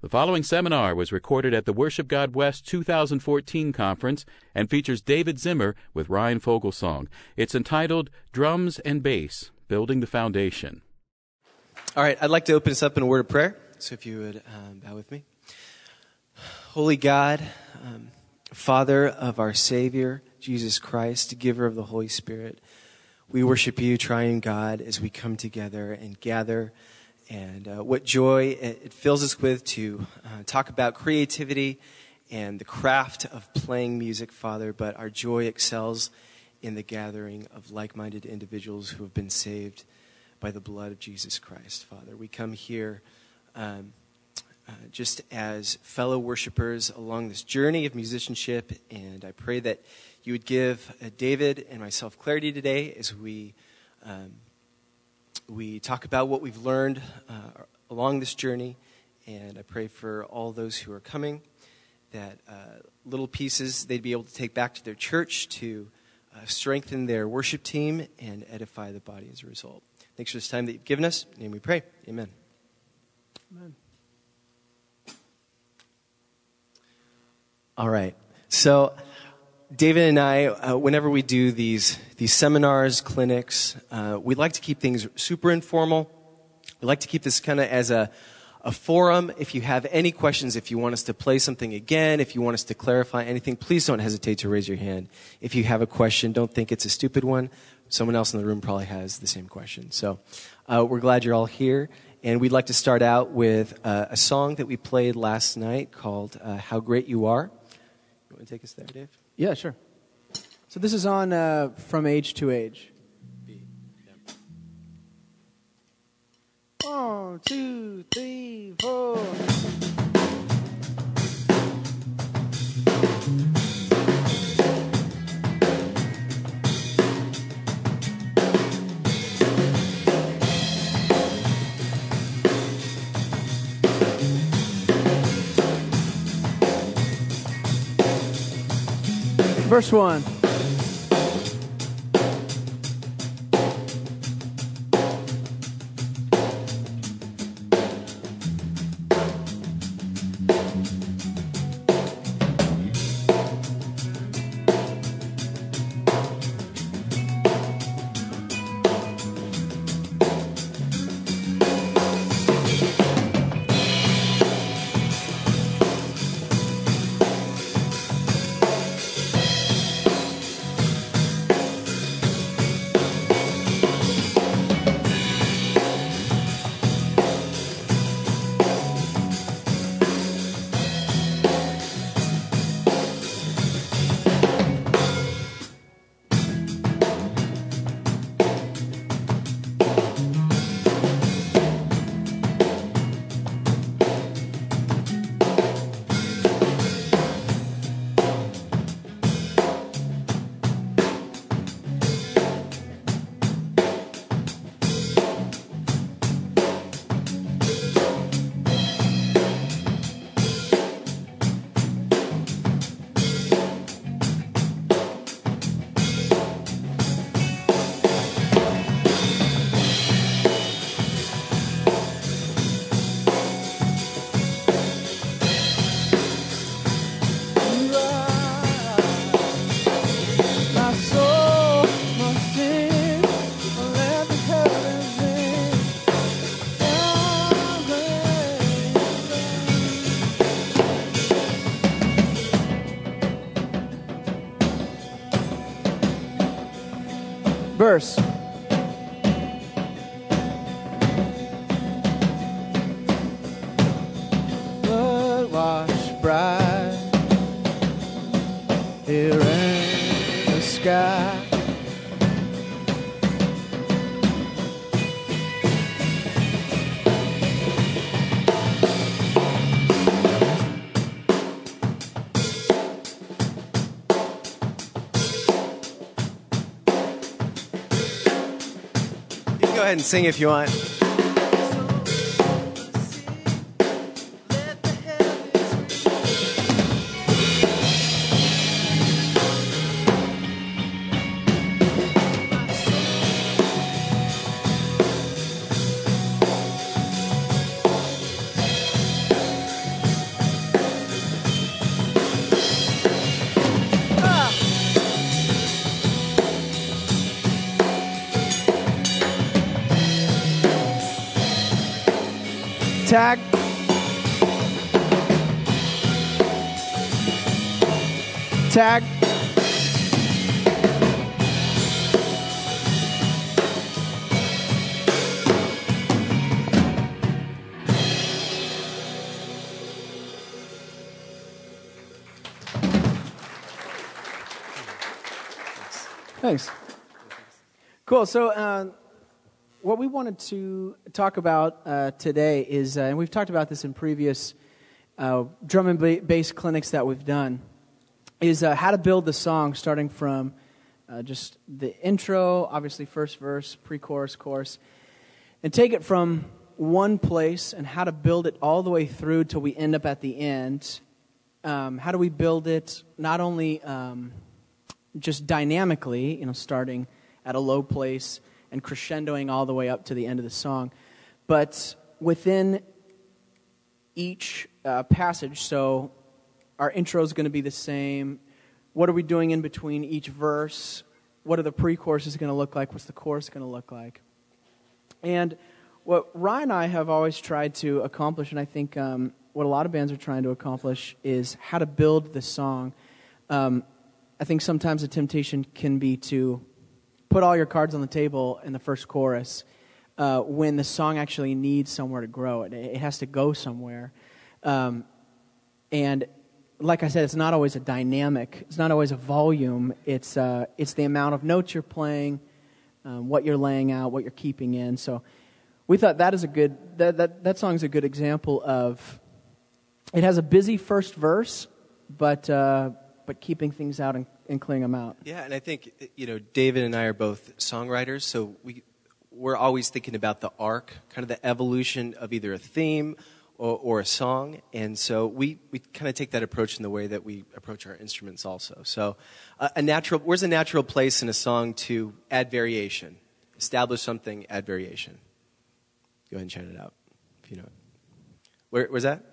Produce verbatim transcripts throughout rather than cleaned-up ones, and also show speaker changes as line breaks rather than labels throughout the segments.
The following seminar was recorded at the Worship God West two thousand fourteen conference and features David Zimmer with Ryan Fogelsong. It's entitled Drums and Bass, Building the Foundation.
All right, I'd like to open us up in a word of prayer. So if you would um, bow with me. Holy God, um, Father of our Savior, Jesus Christ, giver of the Holy Spirit, we worship you, triune God, as we come together and gather. And uh, what joy it, it fills us with to uh, talk about creativity and the craft of playing music, Father. But our joy excels in the gathering of like-minded individuals who have been saved by the blood of Jesus Christ, Father. We come here um, uh, just as fellow worshipers along this journey of musicianship. And I pray that you would give uh, David and myself clarity today as we um, we talk about what we've learned uh, along this journey. And I pray for all those who are coming, that uh, little pieces they'd be able to take back to their church to uh, strengthen their worship team and edify the body as a result. Thanks for this time that you've given us. In your name we pray. Amen. Amen. All right. So David and I, uh, whenever we do these these seminars, clinics, uh, we like to keep things super informal. We like to keep this kind of as a, a forum. If you have any questions, if you want us to play something again, if you want us to clarify anything, please don't hesitate to raise your hand. If you have a question, don't think it's a stupid one. Someone else in the room probably has the same question. So uh, we're glad you're all here. And we'd like to start out with uh, a song that we played last night called uh, How Great You Are. You want to take us there, Dave?
Yeah, sure. So this is on uh, From Age to Age.
B. Yep.
One, two, three, four. Verse one. Verse. Blood washed bright here in the sky.
Go ahead and sing if you want.
Tag. Tag. Thanks. Cool. So, uh, what we wanted to talk about uh, today is, uh, and we've talked about this in previous uh, drum and ba- bass clinics that we've done, is uh, how to build the song starting from uh, just the intro, obviously first verse, pre-chorus, chorus, and take it from one place and how to build it all the way through till we end up at the end. Um, how do we build it not only um, just dynamically, you know, starting at a low place and crescendoing all the way up to the end of the song, but within each uh, passage. So our intro is going to be the same. What are we doing in between each verse? What are the pre-choruses going to look like? What's the chorus going to look like? And what Ryan and I have always tried to accomplish, and I think um, what a lot of bands are trying to accomplish, is how to build the song. Um, I think sometimes the temptation can be to put all your cards on the table in the first chorus uh, when the song actually needs somewhere to grow. It, it has to go somewhere. Um, and like I said, it's not always a dynamic. It's not always a volume. It's uh, it's the amount of notes you're playing, um, what you're laying out, what you're keeping in. So we thought that is a good that that that song is a good example of. It has a busy first verse, but uh, but keeping things out and, and clearing them out.
Yeah, and I think, you know, David and I are both songwriters, so we we're always thinking about the arc, kind of the evolution of either a theme or, or a song, and so we, we kind of take that approach in the way that we approach our instruments also. So uh, a natural, where's a natural place in a song to add variation? Establish something, add variation. Go ahead and chant it out, if you know it. Where, where's that?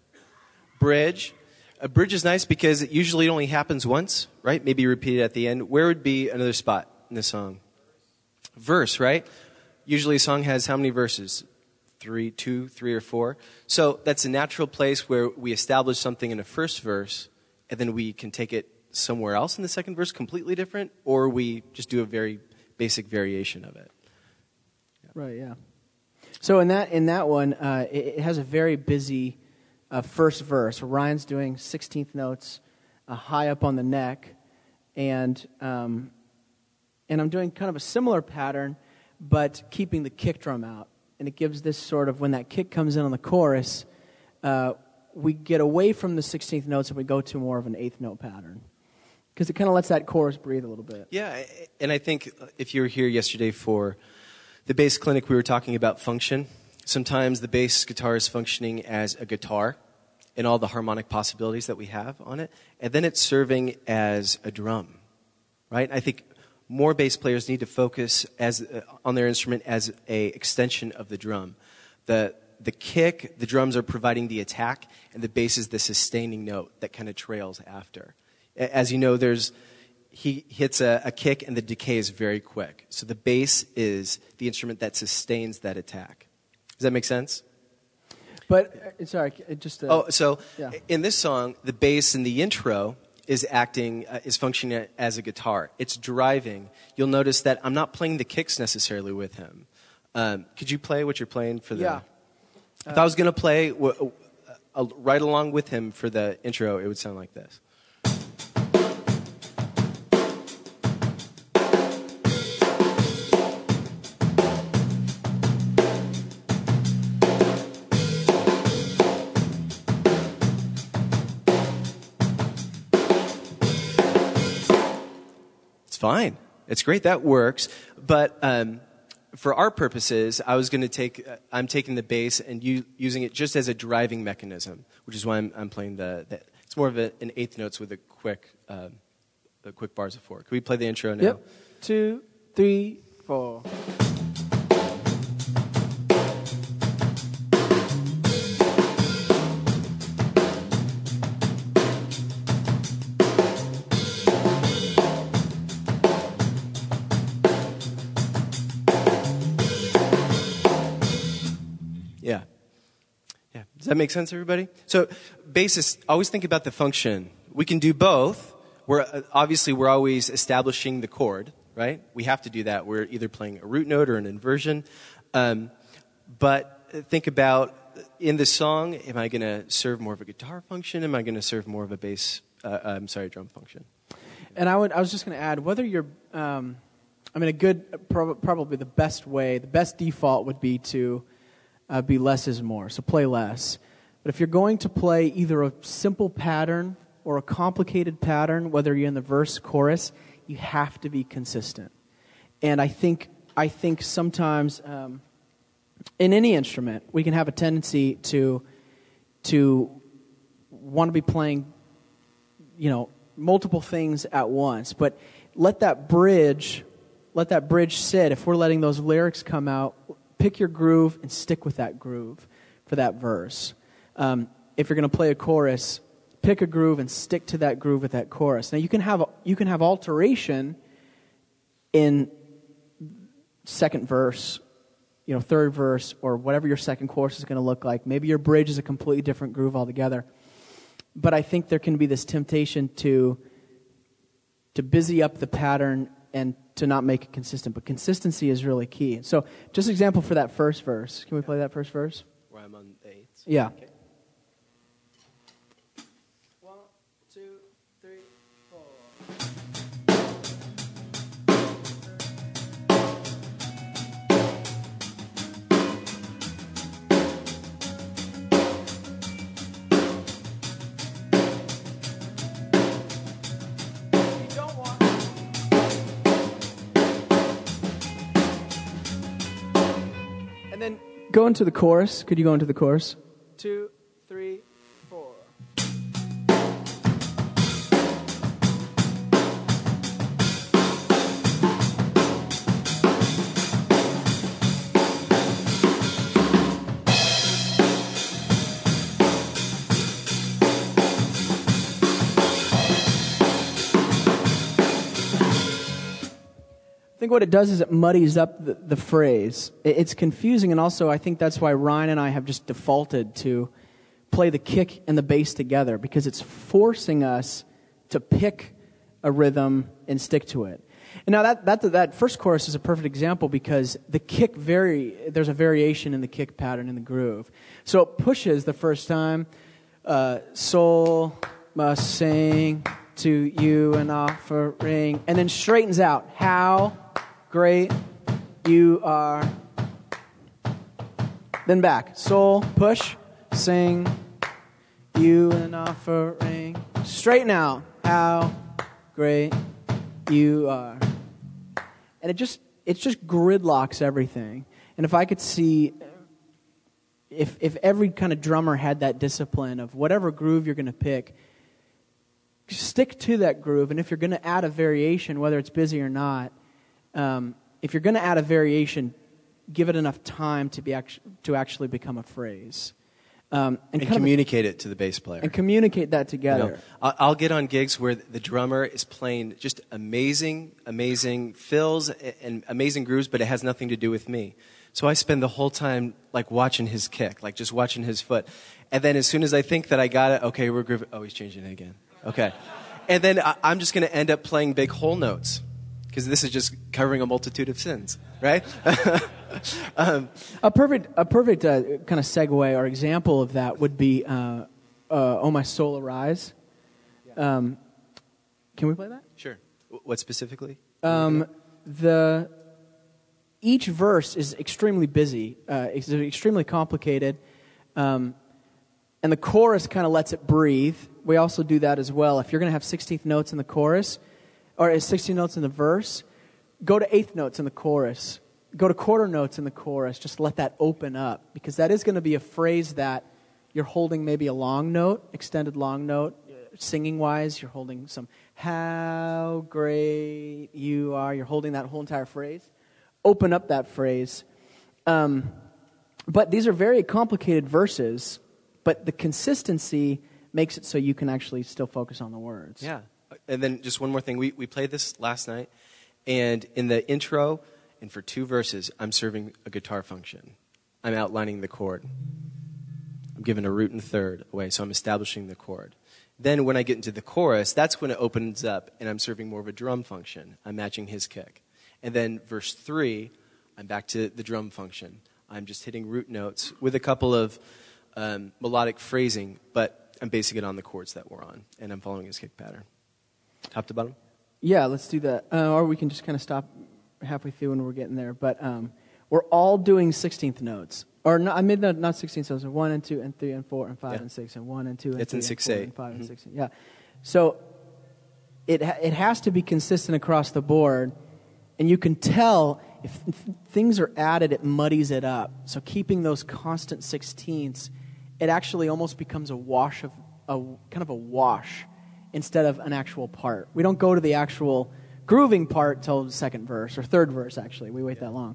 Bridge. A bridge is nice because it usually only happens once, right? Maybe repeated at the end. Where would be another spot in the song? Verse, right? Usually a song has how many verses? Three, two, three, or four. So that's a natural place where we establish something in the first verse, and then we can take it somewhere else in the second verse, completely different, or we just do a very basic variation of it.
Yeah. Right, yeah. So in that in that one, uh, it, it has a very busy Uh, first verse. Ryan's doing sixteenth notes uh, high up on the neck, and um, and I'm doing kind of a similar pattern, but keeping the kick drum out. And it gives this sort of, when that kick comes in on the chorus, uh, we get away from the sixteenth notes and we go to more of an eighth note pattern. Because it kind of lets that chorus breathe a little bit.
Yeah, and I think if you were here yesterday for the bass clinic, we were talking about function. Sometimes the bass guitar is functioning as a guitar and all the harmonic possibilities that we have on it, and then it's serving as a drum, right? I think more bass players need to focus as uh, on their instrument as a extension of the drum. The the kick, the drums are providing the attack, and the bass is the sustaining note that kind of trails after. As you know, there's he hits a, a kick, and the decay is very quick. So the bass is the instrument that sustains that attack. Does that make sense?
But, uh, sorry, it just... Uh,
oh, so
yeah.
In this song, the bass in the intro is acting, uh, is functioning as a guitar. It's driving. You'll notice that I'm not playing the kicks necessarily with him. Um, could you play what you're playing for the...
Yeah.
If uh, I was going to play w- uh, right along with him for the intro, it would sound like this. Fine. It's great. That works. But um, for our purposes, I was going to take, uh, I'm taking the bass and u- using it just as a driving mechanism, which is why I'm, I'm playing the, the, it's more of a, an eighth notes with a quick, uh, a quick bars of four. Can we play the intro now?
Yep. Two, three, four.
that make sense, everybody? So basis, always think about the function. We can do both. We're uh, obviously, we're always establishing the chord, right? We have to do that. We're either playing a root note or an inversion. Um, but think about, in the song, am I going to serve more of a guitar function? Am I going to serve more of a bass, uh, I'm sorry, drum function?
And I would, I was just going to add, whether you're, um, I mean, a good, prob- probably the best way, the best default would be to uh, be less is more, so play less. But if you're going to play either a simple pattern or a complicated pattern, whether you're in the verse, chorus, you have to be consistent. And I think, I think sometimes um, in any instrument, we can have a tendency to to want to be playing, you know, multiple things at once. But let that bridge, let that bridge sit. If we're letting those lyrics come out, pick your groove and stick with that groove for that verse. Um, if you're going to play a chorus, pick a groove and stick to that groove with that chorus. Now you can have you can have alteration in second verse, you know, third verse, or whatever your second chorus is going to look like. Maybe your bridge is a completely different groove altogether. But I think there can be this temptation to to busy up the pattern and to not make it consistent. But consistency is really key. So just an example for that first verse. Can we play that first verse?
Where I'm on the eights?
Yeah.
Okay.
One, two, three, four. You don't want. And then go into the chorus. Could you go into the chorus? Two, three, four. I think what it does is it muddies up the, the phrase. It, it's confusing, and also I think that's why Ryan and I have just defaulted to play the kick and the bass together, because it's forcing us to pick a rhythm and stick to it. And now that that that first chorus is a perfect example, because the kick vary. There's a variation in the kick pattern in the groove. So it pushes the first time. Uh, soul must sing to you an offering, and then straightens out. How great you are. Then back. Soul, push, sing, you an offering. Straighten out. How great you are. And it just it just gridlocks everything. And if I could see, if if every kind of drummer had that discipline of whatever groove you're going to pick, stick to that groove. And if you're going to add a variation, whether it's busy or not, um, if you're going to add a variation, give it enough time to be actu- to actually become a phrase. Um,
and and communicate a, it to the bass player.
And communicate that together.
You know, I'll get on gigs where the drummer is playing just amazing, amazing fills and amazing grooves, but it has nothing to do with me. So I spend the whole time like watching his kick, like just watching his foot. And then as soon as I think that I got it, okay, we're grooving. Oh, he's changing it again. Okay. And then I, I'm just going to end up playing big whole notes, because this is just covering a multitude of sins, right? um,
a perfect, a perfect uh, kind of segue or example of that would be uh, uh, "Oh My Soul Arise." Um, can we play that?
Sure. What specifically?
Um, the each verse is extremely busy. Uh, it's extremely complicated, um, and the chorus kind of lets it breathe. We also do that as well. If you're going to have sixteenth notes in the chorus, or sixteen notes in the verse, go to eighth notes in the chorus. Go to quarter notes in the chorus. Just let that open up, because that is going to be a phrase that you're holding maybe a long note, extended long note. Singing-wise, you're holding some, how great you are. You're holding that whole entire phrase. Open up that phrase. Um, but these are very complicated verses, but the consistency makes it so you can actually still focus on the words.
Yeah. And then just one more thing. We we played this last night, and in the intro, and for two verses, I'm serving a guitar function. I'm outlining the chord. I'm giving a root and third away, so I'm establishing the chord. Then when I get into the chorus, that's when it opens up, and I'm serving more of a drum function. I'm matching his kick. And then verse three, I'm back to the drum function. I'm just hitting root notes with a couple of um, melodic phrasing, but I'm basing it on the chords that we're on, and I'm following his kick pattern. Top to bottom?
Yeah, let's do that. Uh, or we can just kind of stop halfway through when we're getting there. But um, we're all doing sixteenth notes. Or no, I made the, not sixteenth notes, one and two and three and four and five
yeah.
and six and one and two and
it's
three
in six,
and four
eight.
and five
Mm-hmm.
and six. Yeah. So it ha- it has to be consistent across the board. And you can tell if th- things are added, it muddies it up. So keeping those constant sixteenths, it actually almost becomes a wash of a kind of a wash instead of an actual part. We don't go to the actual grooving part till the second verse or third verse. Actually, we wait
yeah.
that long.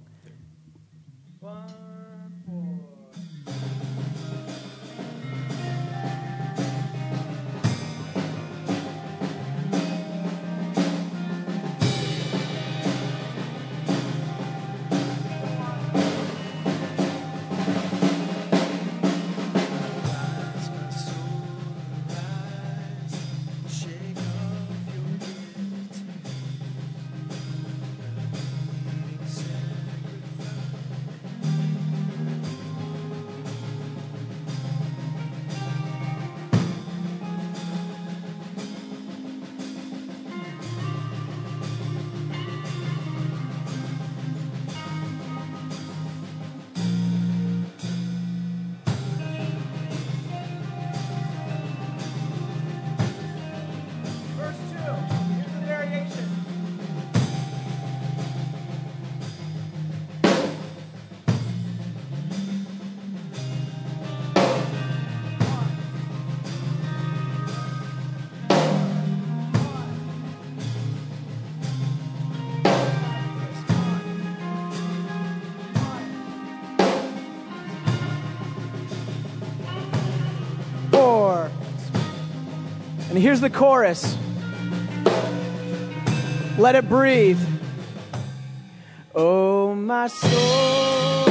And here's the chorus. Let it breathe. Oh, my soul.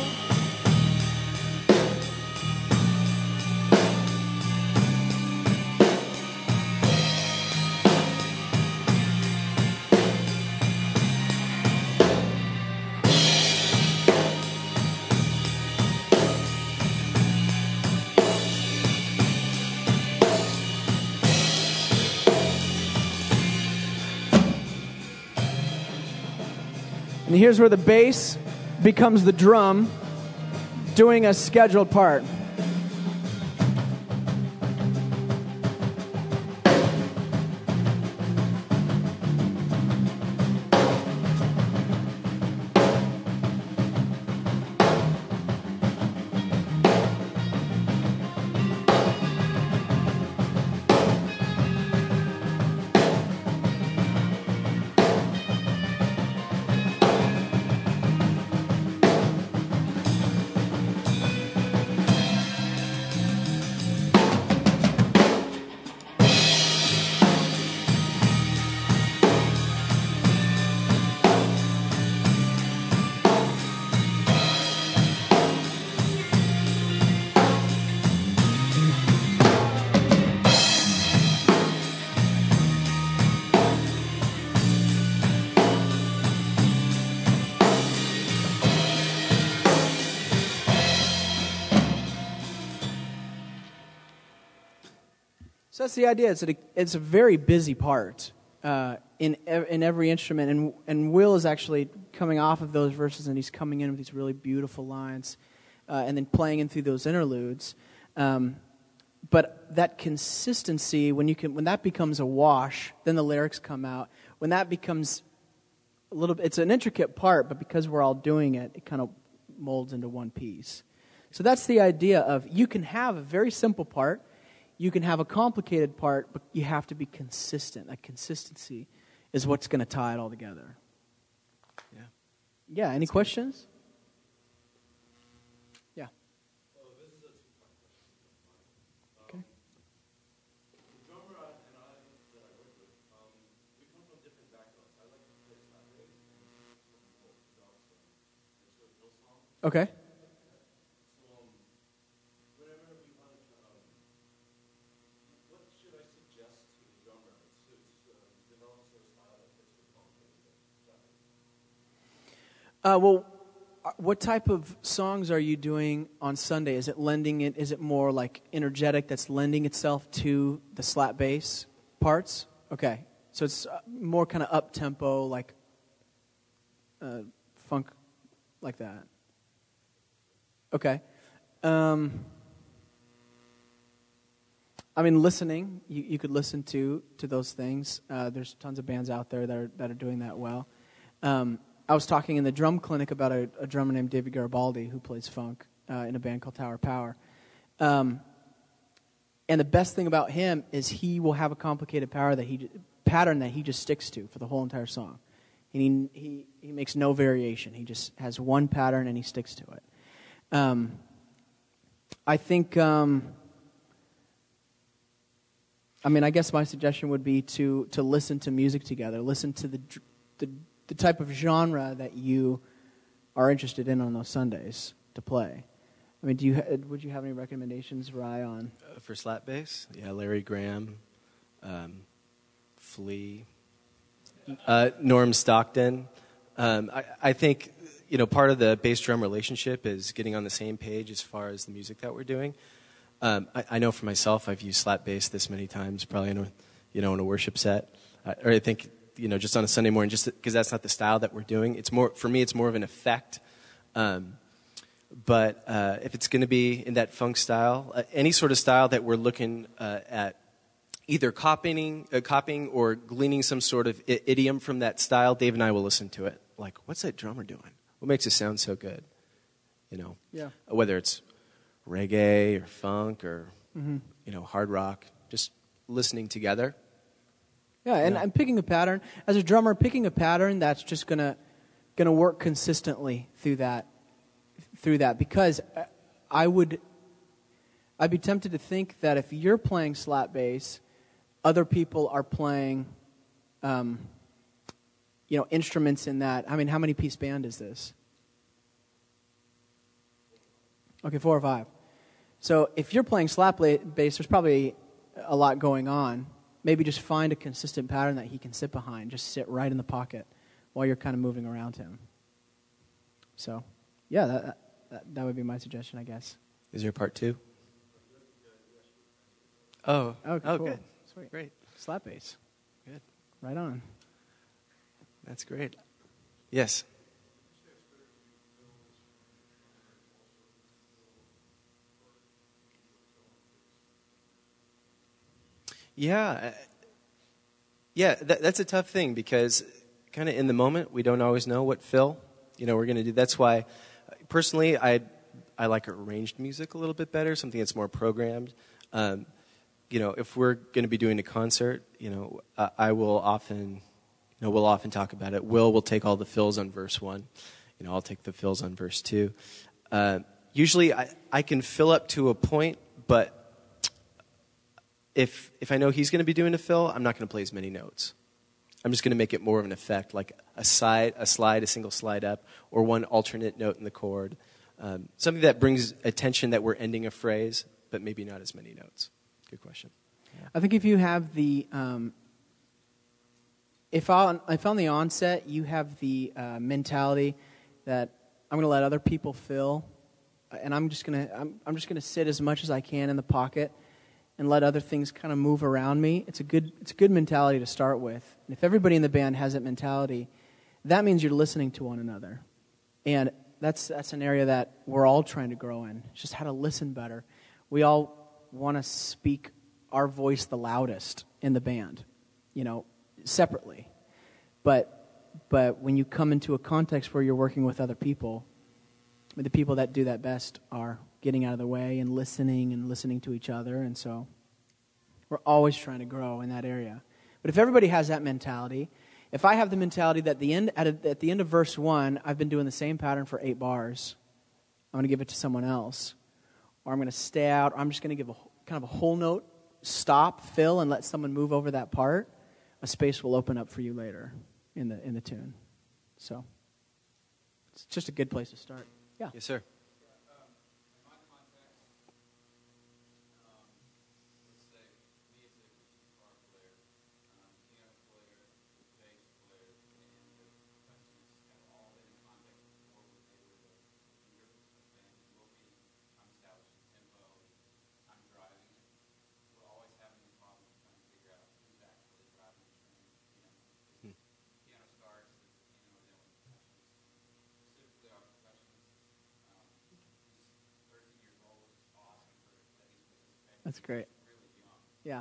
And here's where the bass becomes the drum doing a scheduled part. So that's the idea. It's a, it's a very busy part uh, in in every instrument, and and Will is actually coming off of those verses, and he's coming in with these really beautiful lines, uh, and then playing in through those interludes. Um, but that consistency, when you can, when that becomes a wash, then the lyrics come out. When that becomes a little, it's an intricate part, but because we're all doing it, it kind of molds into one piece. So that's the idea of you can have a very simple part. You can have a complicated part, but you have to be consistent. That consistency is what's going to tie it all together.
Yeah.
Yeah, any
That's
questions? Good. Yeah.
Well, this is a two-part question.
Okay.
Um, the drummer and I that I work with, um, we come from different backgrounds. I like to play slap bass and more drums and sort of Hillsong.
Okay.
So um, whenever we
Uh, well, uh, what type of songs are you doing on Sunday? Is it lending it? Is it more like energetic that's lending itself to the slap bass parts? Okay, so it's uh, more kind of up tempo, like uh, funk, like that. Okay. Um, I mean, listening. You, you could listen to to those things. Uh, there's tons of bands out there that are that are doing that well. Um, I was talking in the drum clinic about a, a drummer named David Garibaldi who plays funk uh, in a band called Tower Power. Um, and the best thing about him is he will have a complicated power that he pattern that he just sticks to for the whole entire song. And he he he makes no variation. He just has one pattern and he sticks to it. Um, I think. Um, I mean, I guess my suggestion would be to to listen to music together. Listen to the the the type of genre that you are interested in on those Sundays to play. I mean, do you would you have any recommendations, Rye, on
Uh, for slap bass? Yeah, Larry Graham, um, Flea, uh, Norm Stockton. Um, I, I think, you know, part of the bass drum relationship is getting on the same page as far as the music that we're doing. Um, I, I know for myself, I've used slap bass this many times, probably in a, you know, in a worship set, uh, or I think, you know, just on a Sunday morning, just because that's not the style that we're doing. It's more, for me, it's more of an effect. Um, but uh, if it's going to be in that funk style, uh, any sort of style that we're looking uh, at, either copying, uh, copying or gleaning some sort of I- idiom from that style, Dave and I will listen to it. Like, what's that drummer doing? What makes it sound so good? You know,
yeah
whether it's reggae or funk or,
mm-hmm.
you know, hard rock, just listening together.
yeah and
Yeah.
I'm picking a pattern as a drummer, picking a pattern that's just gonna gonna work consistently through that through that because I would I'd be tempted to think that if you're playing slap bass, other people are playing um, you know instruments in that. I mean, how many piece band is this? Okay, four or five. So if you're playing slap bass, there's probably a lot going on. Maybe just find a consistent pattern that he can sit behind. Just sit right in the pocket while you're kind of moving around him. So, yeah, that that, that would be my suggestion, I guess.
Is there a part two? Oh,
Okay,
oh
cool.
good.
Sweet.
Great.
Slap bass.
Good.
Right on.
That's great. Yes. Yeah, uh, yeah, that, that's a tough thing because kind of in the moment we don't always know what fill, you know, we're going to do. That's why, personally, I I like arranged music a little bit better, something that's more programmed. Um, you know, if we're going to be doing a concert, you know, I, I will often, you know, we'll often talk about it. Will will take all the fills on verse one, you know, I'll take the fills on verse two. Uh, usually, I I can fill up to a point, but If if I know he's going to be doing a fill, I'm not going to play as many notes. I'm just going to make it more of an effect, like a side, a slide, a single slide up, or one alternate note in the chord. Um, something that brings attention that we're ending a phrase, but maybe not as many notes. Good question.
Yeah. I think if you have the, um, if, on, if on the onset you have the uh, mentality that I'm going to let other people fill, and I'm just going to I'm, I'm just going to sit as much as I can in the pocket and let other things kind of move around me. It's a good it's a good mentality to start with. And if everybody in the band has that mentality, that means you're listening to one another. And that's that's an area that we're all trying to grow in. It's just how to listen better. We all want to speak our voice the loudest in the band, you know, separately. But but when you come into a context where you're working with other people, the people that do that best are getting out of the way and listening and listening to each other. And so we're always trying to grow in that area. But if everybody has that mentality, if I have the mentality that the end at, a, at the end of verse one, I've been doing the same pattern for eight bars, I'm going to give it to someone else. Or I'm going to stay out, or I'm just going to give a kind of a whole note, stop, fill, and let someone move over that part, a space will open up for you later in the in the tune. So it's just a good place to start. Yeah.
Yes, sir.
That's great. Yeah.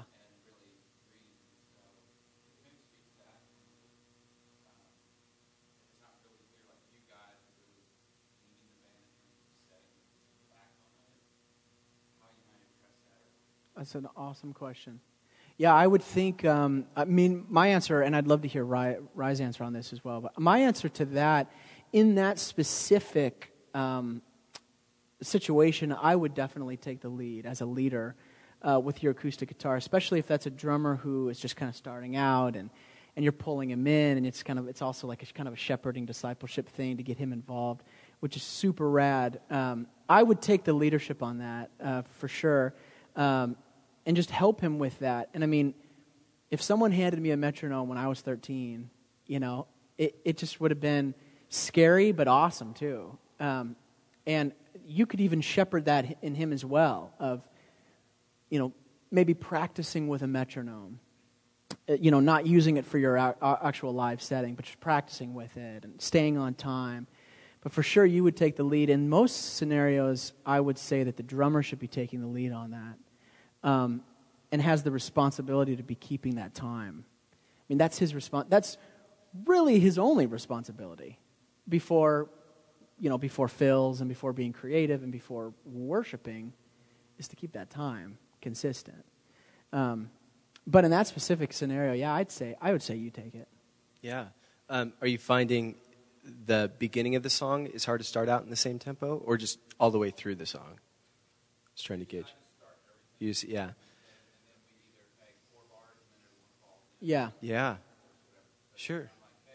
That's an awesome question. Yeah, I would think, um, I mean, my answer, and I'd love to hear Ry, Ry's answer on this as well, but my answer to that, in that specific um, situation, I would definitely take the lead as a leader uh, with your acoustic guitar, especially if that's a drummer who is just kind of starting out and, and you're pulling him in, and it's kind of it's also like a kind of a shepherding discipleship thing to get him involved, which is super rad. Um, I would take the leadership on that uh, for sure. Um, and just help him with that. And I mean, if someone handed me a metronome when I was thirteen, you know, it, it just would have been scary but awesome too. Um, and you could even shepherd that in him as well, of, you know, maybe practicing with a metronome. You know, not using it for your actual live setting, but just practicing with it and staying on time. But for sure, you would take the lead. In most scenarios, I would say that the drummer should be taking the lead on that. Um, and has the responsibility to be keeping that time. I mean, that's his respons- That's really his only responsibility before, you know, before fills and before being creative and before worshiping, is to keep that time consistent. Um, but in that specific scenario, yeah, I'd say I would say you take it.
Yeah. Um, are you finding the beginning of the song is hard to start out in the same tempo, or just all the way through the song? Just trying to gauge. You see, yeah.
Yeah.
Yeah. Sure.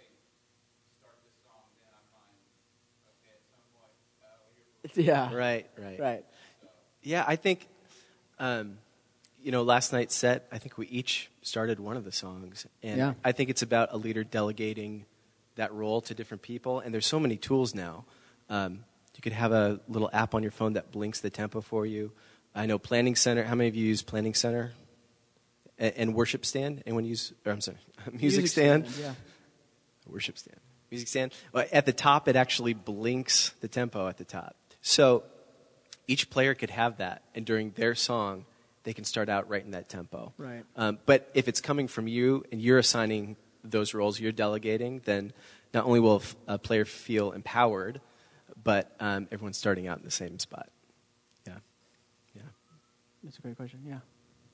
Yeah.
Right, right.
Right.
Yeah, I think, um, you know, last night's set, I think we each started one of the songs. And
yeah.
I think it's about a leader delegating that role to different people. And there's so many tools now. Um, you could have a little app on your phone that blinks the tempo for you. I know Planning Center. How many of you use Planning Center? And, and Worship Stand? Anyone use, or I'm sorry, Music, Music Stand?
stand yeah.
Worship Stand. Music Stand. Well, at the top, it actually blinks the tempo at the top. So each player could have that, and during their song, they can start out right in that tempo.
Right.
Um, but if it's coming from you and you're assigning those roles, you're delegating, then not only will a player feel empowered, but um, everyone's starting out in the same spot. Yeah. Yeah.
That's a great question. Yeah.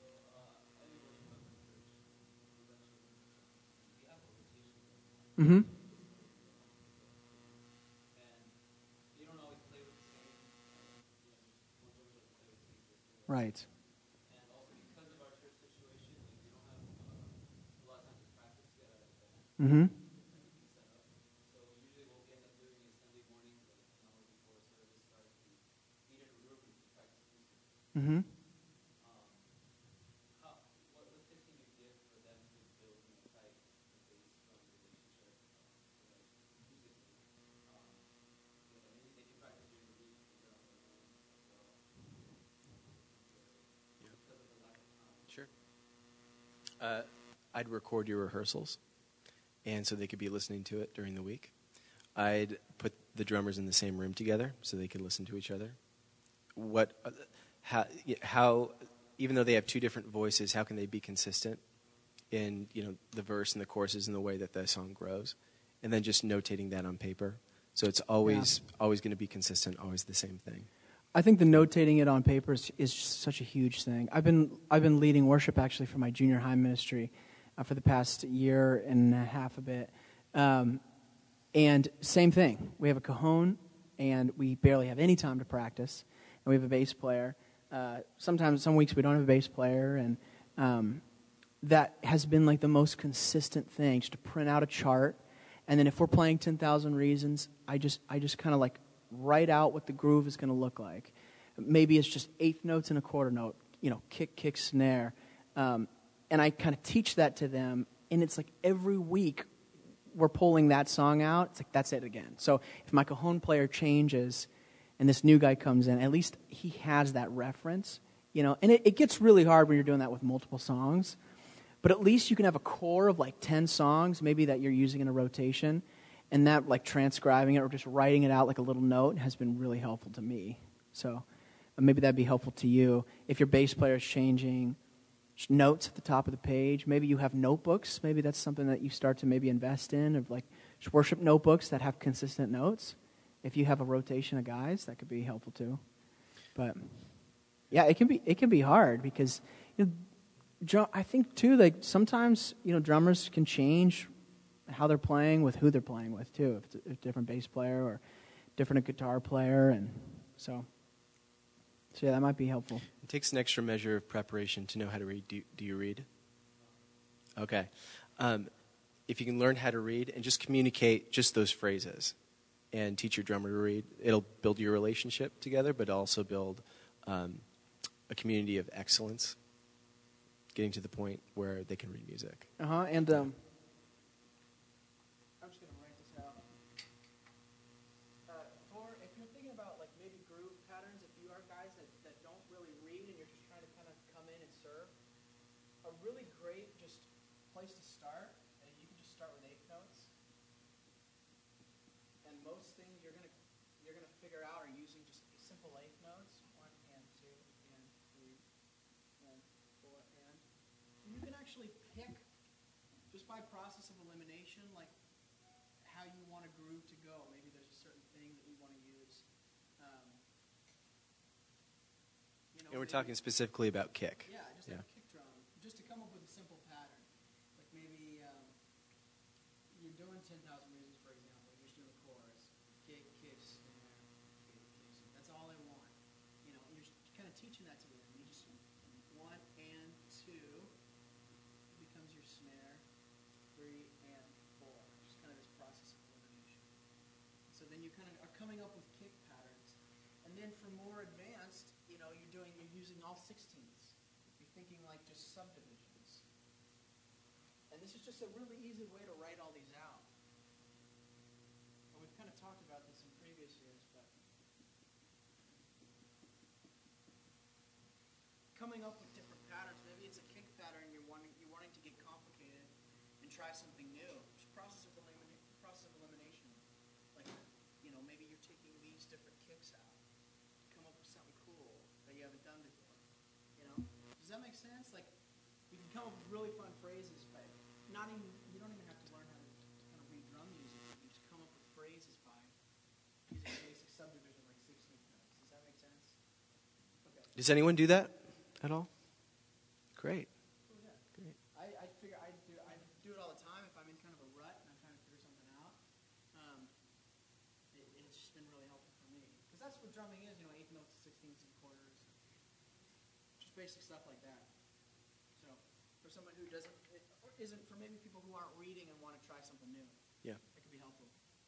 Mm-hmm. Right. Mm-hmm. Mm-hmm.
Sure. Uh, I'd record your rehearsals, and so they could be listening to it during the week. I'd put the drummers in the same room together so they could listen to each other. What, uh, how, how, even though they have two different voices, how can they be consistent in, you know, the verse and the choruses and the way that the song grows? And then just notating that on paper. So it's always, yeah. always going to be consistent, always the same thing.
I think the notating it on paper is, is such a huge thing. I've been I've been leading worship actually for my junior high ministry uh, for the past year and a half a bit. Um, and same thing. We have a cajon, and we barely have any time to practice. And we have a bass player. Uh, sometimes, some weeks we don't have a bass player. And um, that has been like the most consistent thing, just to print out a chart. And then if we're playing ten thousand Reasons, I just I just kind of like write out what the groove is going to look like. Maybe it's just eighth notes and a quarter note, you know, kick, kick, snare. Um, and I kind of teach that to them, and it's like every week we're pulling that song out. It's like, that's it again. So if my cajon player changes and this new guy comes in, at least he has that reference, you know. And it, it gets really hard when you're doing that with multiple songs, but at least you can have a core of like ten songs, maybe that you're using in a rotation. And that, like, transcribing it or just writing it out like a little note has been really helpful to me. So maybe that'd be helpful to you. If your bass player is changing notes at the top of the page, maybe you have notebooks. Maybe that's something that you start to maybe invest in, of like just worship notebooks that have consistent notes. If you have a rotation of guys, that could be helpful too. But yeah, it can be it can be hard because you know, drum, I think too, like sometimes you know drummers can change how they're playing with who they're playing with too. If it's a, a different bass player or different guitar player, and so so yeah, that might be helpful.
It takes an extra measure of preparation to know how to read. Do, do you read? Okay. Um, if you can learn how to read and just communicate just those phrases and teach your drummer to read, it'll build your relationship together, but also build um, a community of excellence, getting to the point where they can read music.
Uh-huh, and um, I'm just going to write this out. Uh, for, if you're thinking about like maybe groove patterns, if you are guys that, that don't really read and you're just trying to kind of come in and serve, a really great just place to start, and you can just start with eighth notes. And most things you're gonna you're gonna figure out are using just simple eighth notes, one and two and three and four and. So you can actually pick just by process of elimination, like how you want a groove to go. Maybe there's a certain thing that you want to use. Um, you know,
And we're
maybe-
talking specifically about kick.
Yeah, just
Yeah.
like a kick drum, just to come up with a simple pattern. Like maybe um, you're doing ten thousand Reasons, for example. You're just doing a chorus, kick, kick, snare, kick, kick, snare. That's all I want. You know, you're just kind of teaching that to them. You just one and two becomes your snare, three and four. Just kind of this process of elimination. So then you kind of are coming up with kick patterns, and then for more advanced, you know, you're doing you're using all sixteenths. You're thinking like just subdivisions. And this is just a really easy way to write all these out. And we've kind of talked about this in previous years, but coming up with different patterns. Maybe it's a kick pattern you're wanting you're wanting to get complicated and try something new. Just process of elimination. Process of elimination. Like, you know, maybe you're taking these different kicks out. Come up with something cool that you haven't done before. You know, does that make sense? Like, you can come up with really fun phrases, but not even you don't even have to learn how to kind of read drum music. You just come up with phrases by using basic subdivision like sixteenth notes. Does that make sense? Okay.
Does anyone do that at all? Great.
Cool, yeah. Great. I, I figure I do I do it all the time if I'm in kind of a rut and I'm trying to figure something out. Um, it, it's just been really helpful for me because that's what drumming is. You know, eighth notes, sixteenths, and quarters, just basic stuff like that. So for someone who doesn't, it, or isn't for maybe people who aren't reading and want to try something new,
Yeah.
it could be helpful.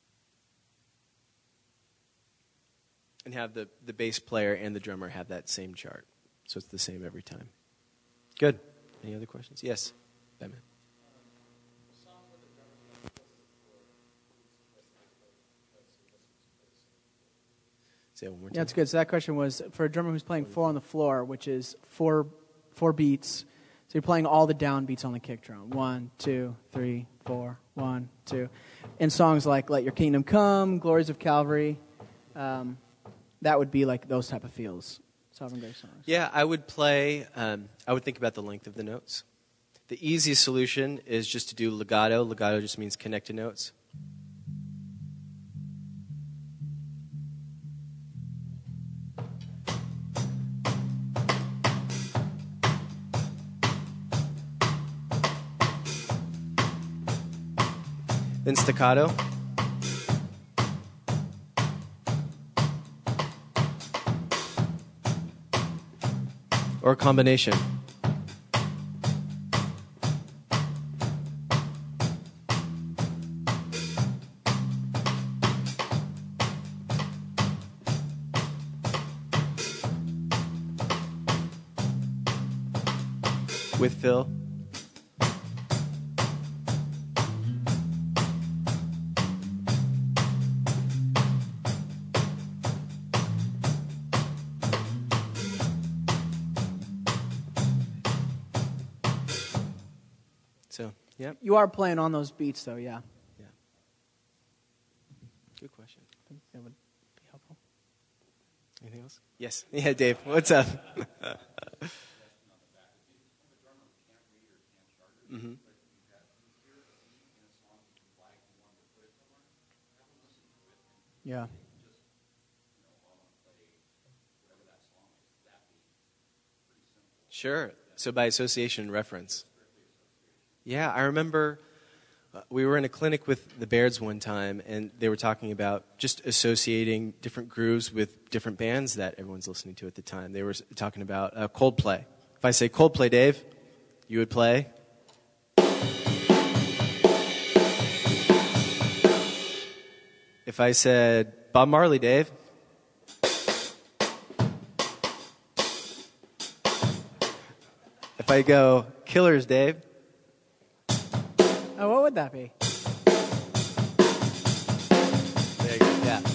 And have the, the bass player and the drummer have that same chart. So it's the same every time. Good. Any other questions? Yes, Batman. Say it one more time.
Yeah, that's good. So that question was for a drummer who's playing four on the floor, which is four four beats. So you're playing all the down beats on the kick drum. One, two, three, four, one, two. In songs like Let Your Kingdom Come, Glories of Calvary, um, that would be like those type of feels. Sovereign Grace songs.
Yeah, I would play, um, I would think about the length of the notes. The easiest solution is just to do legato. Legato just means connected notes. Then staccato. Or a combination. With Phil. So, yeah,
You are playing on those beats, though, yeah.
yeah. Good question.
I think that would be helpful.
Anything else? Yes. Yeah, Dave. What's up? mm-hmm.
Yeah.
Sure. So by association reference. Yeah, I remember uh, we were in a clinic with the Bairds one time, and they were talking about just associating different grooves with different bands that everyone's listening to at the time. They were s- talking about uh, Coldplay. If I say Coldplay, Dave, you would play? If I said Bob Marley, Dave? If I go Killers, Dave?
Oh, what would that be?
There you go. Yeah.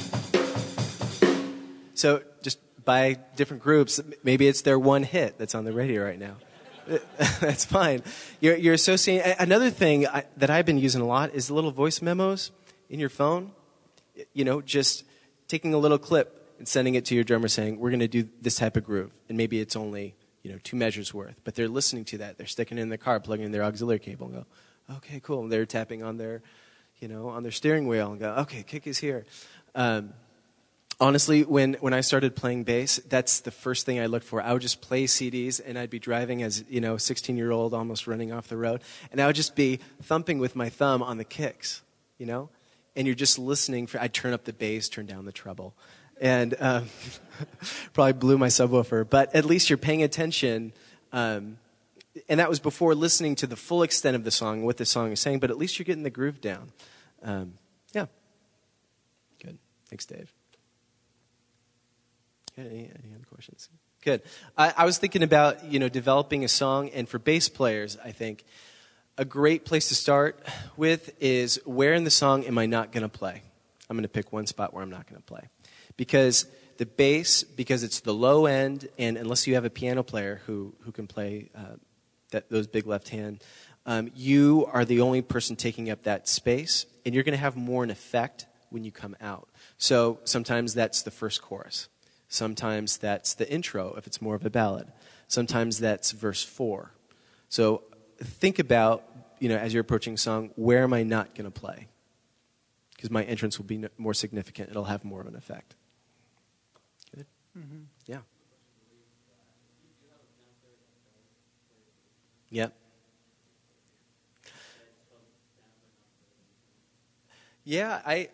So just by different groups, maybe it's their one hit that's on the radio right now. That's fine. You're, you're associating. Another thing I, that I've been using a lot is little voice memos in your phone. You know, just taking a little clip and sending it to your drummer saying, we're going to do this type of groove. And maybe it's only, you know, two measures worth. But they're listening to that. They're sticking it in their car, plugging in their auxiliary cable and go, okay, cool. And they're tapping on their, you know, on their steering wheel and go, okay, kick is here. Um, honestly, when, when I started playing bass, that's the first thing I looked for. I would just play C Ds, and I'd be driving as, you know, sixteen-year-old almost running off the road. And I would just be thumping with my thumb on the kicks, you know? And you're just listening for, I'd turn up the bass, turn down the treble. And um, probably blew my subwoofer. But at least you're paying attention. Um, and that was before listening to the full extent of the song, what the song is saying. But at least you're getting the groove down. Um, yeah. Good. Thanks, Dave. Any, any other questions? Good. I, I was thinking about, you know, developing a song. And for bass players, I think a great place to start with is where in the song am I not going to play? I'm going to pick one spot where I'm not going to play. Because the bass, because it's the low end, and unless you have a piano player who, who can play uh, that, those big left hand, um, you are the only person taking up that space, and you're going to have more an effect when you come out. So sometimes that's the first chorus. Sometimes that's the intro, if it's more of a ballad. Sometimes that's verse four. So think about, you know, as you're approaching a song, where am I not going to play? Because my entrance will be more significant. It'll have more of an effect. Good? Mm-hmm. Yeah. Yep. Yeah, I...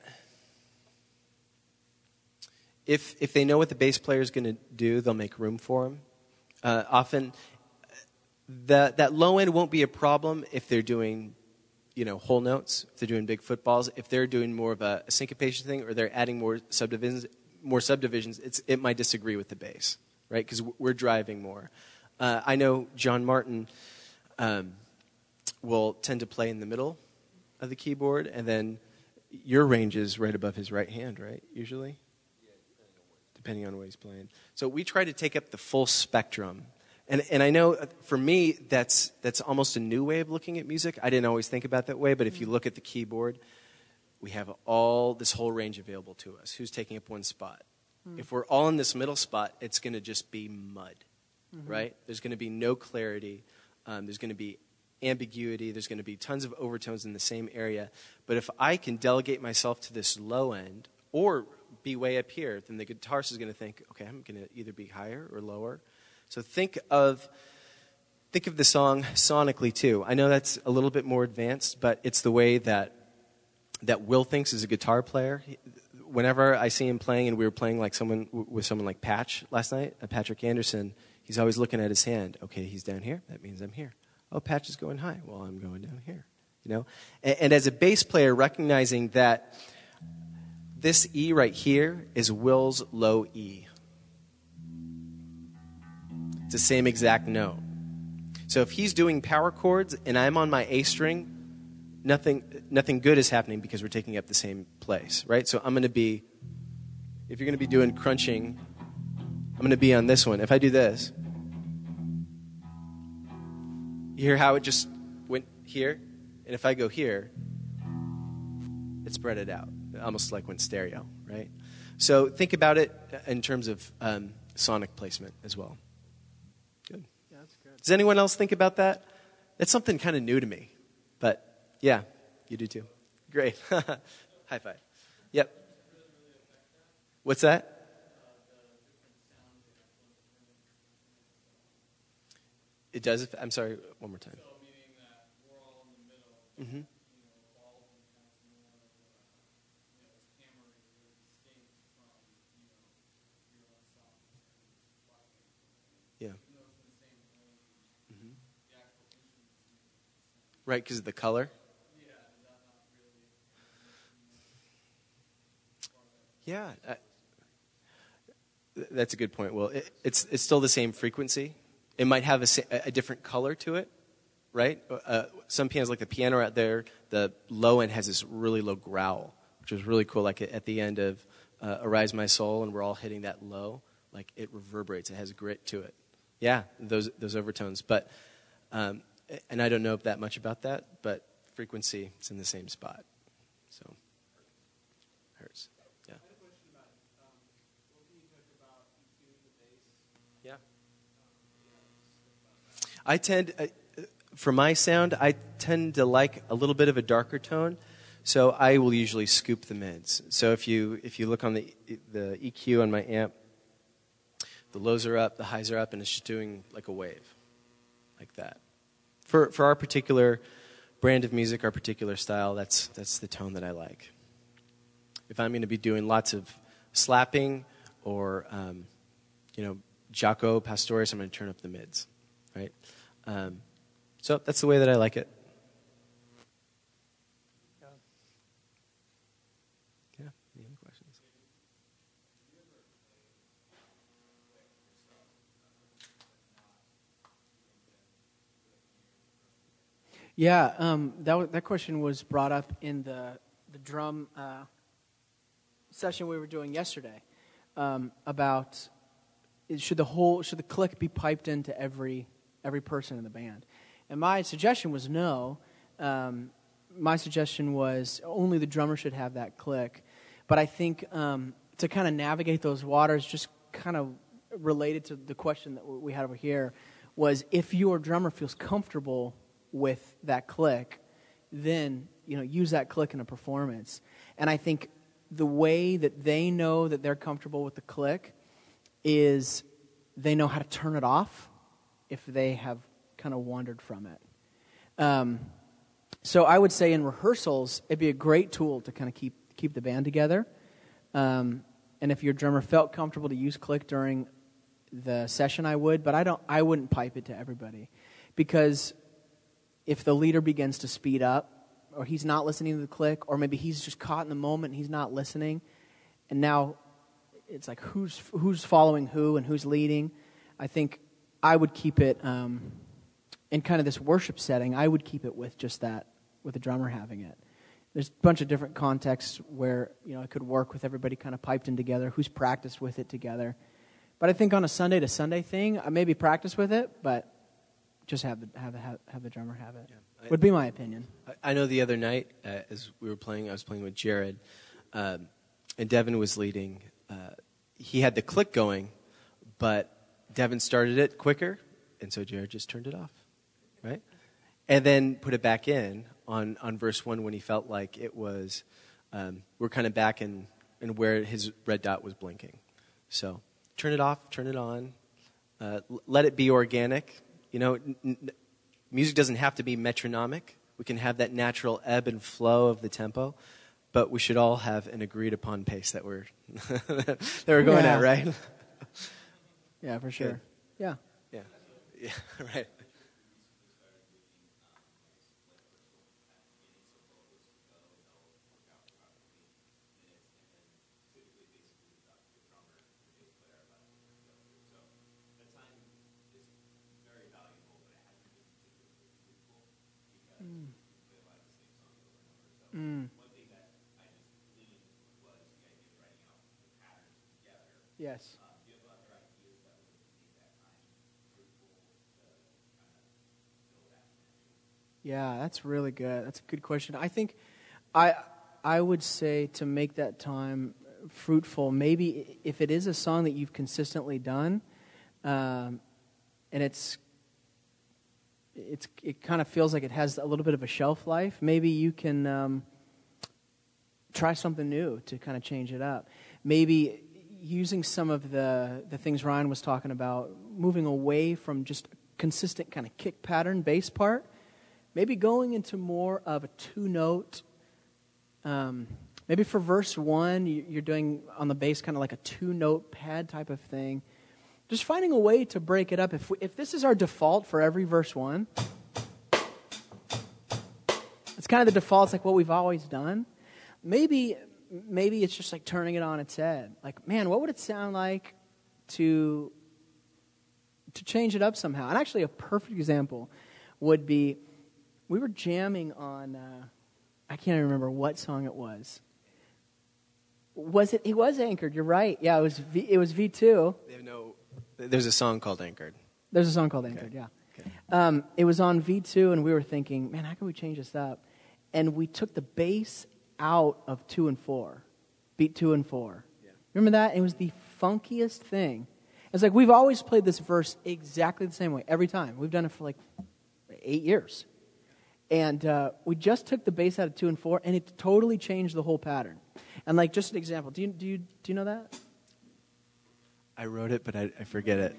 If, if they know what the bass player is going to do, they'll make room for him. Uh, often... That that low end won't be a problem if they're doing, you know, whole notes, if they're doing big footballs. If they're doing more of a, a syncopation thing, or they're adding more subdivisions, more subdivisions, it's, it might disagree with the bass, right? Because we're driving more. Uh, I know John Martin um, will tend to play in the middle of the keyboard, and then your range is right above his right hand, right? Usually, yeah, depending on what he's playing. So we try to take up the full spectrum. And and I know for me that's that's almost a new way of looking at music. I didn't always think about that way, but if you look at the keyboard, we have all this whole range available to us. Who's taking up one spot? Mm. If we're all in this middle spot, it's going to just be mud, mm-hmm. right? There's going to be no clarity. Um, there's going to be ambiguity. There's going to be tons of overtones in the same area. But if I can delegate myself to this low end or be way up here, then the guitarist is going to think, okay, I'm going to either be higher or lower. So think of think of the song sonically too. I know that's a little bit more advanced, but it's the way that that Will thinks as a guitar player. Whenever I see him playing, and we were playing like someone with someone like Patch last night, uh, Patrick Anderson, he's always looking at his hand. Okay, he's down here. That means I'm here. Oh, Patch is going high. Well, I'm going down here. You know, and, and as a bass player, recognizing that this E right here is Will's low E. It's the same exact note. So if he's doing power chords and I'm on my A string, nothing nothing good is happening because we're taking up the same place, right? So I'm going to be, if you're going to be doing crunching, I'm going to be on this one. If I do this, you hear how it just went here? And if I go here, it spread it out. It almost like went stereo, right? So think about it in terms of um, sonic placement as well. Good.
Yeah, that's good.
Does anyone else think about that? That's something kind of new to me. But yeah, you do too. Great. High five. Yep. What's that? It does. I'm sorry. One more time.
So meaning that we're all in the middle.
Mm-hmm.
You know, all of them has more of a, you know, this hammer is really distinct from, you know, your own sound and flapping.
Yeah.
Even though it's in the same range,
Mm-hmm.
the actual instrument is different.
Right, because of the color.
Yeah, is that not really?
Yeah. I, that's a good point. Well, it, it's it's still the same frequency. It might have a, a different color to it, right? Uh, some pianos, like the piano out there, the low end has this really low growl, which is really cool. Like at the end of uh, Arise My Soul, and we're all hitting that low, like it reverberates. It has grit to it. Yeah, those those overtones. But um, and I don't know that much about that, but frequency is in the same spot. So hertz. Yeah. Yeah. I tend, uh, for my sound, I tend to like a little bit of a darker tone, so I will usually scoop the mids. So if you if you look on the the E Q on my amp, the lows are up, the highs are up, and it's just doing like a wave, like that. For for our particular brand of music, our particular style, that's that's the tone that I like. If I'm going to be doing lots of slapping or um, you know, Jaco Pastorius, I'm going to turn up the mids, right? Um, so that's the way that I like it. Yeah. Yeah. Any other questions?
Yeah, um, that wa- that question was brought up in the the drum uh, session we were doing yesterday um, about is- should the whole should the click be piped into every every person in the band, and my suggestion was no. Um, my suggestion was only the drummer should have that click, but I think um, to kind of navigate those waters, just kind of related to the question that we had over here, was if your drummer feels comfortable with that click, then you know use that click in a performance. And I think the way that they know that they're comfortable with the click is they know how to turn it off if they have kind of wandered from it. Um, so I would say in rehearsals, it'd be a great tool to kind of keep keep the band together. Um, and if your drummer felt comfortable to use click during the session, I would, but I don't. I wouldn't pipe it to everybody, because if the leader begins to speed up, or he's not listening to the click, or maybe he's just caught in the moment and he's not listening, and now it's like who's who's following who and who's leading. I think I would keep it um, in kind of this worship setting. I would keep it with just that, with the drummer having it. There's a bunch of different contexts where you know it could work with everybody kind of piped in together, who's practiced with it together. But I think on a Sunday to Sunday thing, I maybe practice with it, but just have the have the, have the drummer have it.
Yeah. I,
Would be my opinion.
I, I know the other night uh, as we were playing, I was playing with Jared, um, and Devin was leading. Uh, he had the click going, but Devin started it quicker, and so Jared just turned it off, right? And then put it back in on, on verse one when he felt like it was, um, we're kind of back in, in where his red dot was blinking. So turn it off, turn it on, uh, l- let it be organic. You know, n- n- music doesn't have to be metronomic. We can have that natural ebb and flow of the tempo, but we should all have an agreed upon pace that we're that we're going
Yeah.
at, right?
Yeah, for sure.
Good.
Yeah.
Yeah, yeah, right.
Mm. Yes. Yeah, that's really good. That's a good question. I think I I would say to make that time fruitful. Maybe if it is a song that you've consistently done, um, and it's it's it kind of feels like it has a little bit of a shelf life, maybe you can um, try something new to kind of change it up. Maybe using some of the, the things Ryan was talking about, moving away from just a consistent kind of kick pattern bass part, maybe going into more of a two-note, um, maybe for verse one, you're doing on the bass kind of like a two-note pad type of thing. Just finding a way to break it up. If we, if this is our default for every verse one, it's kind of the default, it's like what we've always done. Maybe maybe it's just like turning it on its head. Like, man, what would it sound like to to change it up somehow? And actually a perfect example would be, we were jamming on, uh, I can't even remember what song it was. Was it? It was Anchored. You're right. Yeah, it was. V, it was V two.
They have no. There's a song called Anchored.
There's a song called Anchored.
Okay.
Yeah.
Okay.
Um, it was on V two, and we were thinking, man, how can we change this up? And we took the bass out of two and four, beat two and four. Yeah. Remember that? It was the funkiest thing. It's like we've always played this verse exactly the same way every time. We've done it for like eight years. And uh, we just took the bass out of two and four, and it totally changed the whole pattern. And like, just an example. Do you do you do you know that?
I wrote it, but I, I forget it.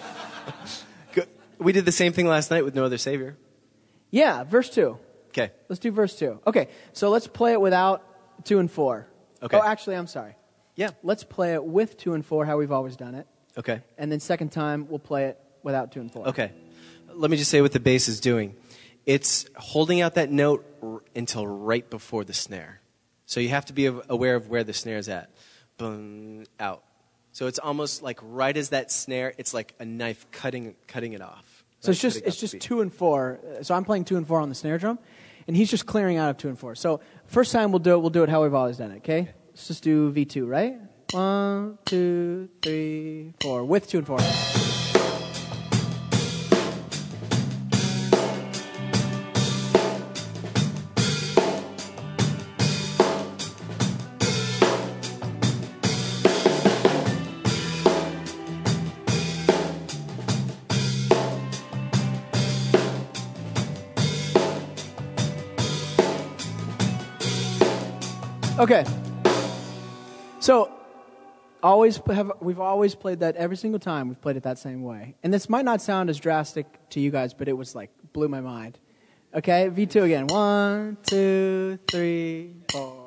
We did the same thing last night with No Other Savior.
Yeah, verse two.
Okay.
Let's do verse two. Okay, so let's play it without two and four.
Okay.
Oh, actually, I'm sorry.
Yeah.
Let's play it with two and four, how we've always done it.
Okay.
And then second time, we'll play it without two and four.
Okay. Let me just say what the bass is doing. It's holding out that note r- until right before the snare. So you have to be aware of where the snare is at. Boom, out. So it's almost like right as that snare, it's like a knife cutting cutting it off.
So it's just it's just two and four. So I'm playing two and four on the snare drum, and he's just clearing out of two and four. So first time we'll do it, we'll do it how we've always done it. Okay, let's just do V two, right? One, two, three, four, with two and four. Okay, so always have we've always played that every single time. We've played it that same way, and this might not sound as drastic to you guys, but it was like blew my mind. Okay, V two again. One, two, three, four.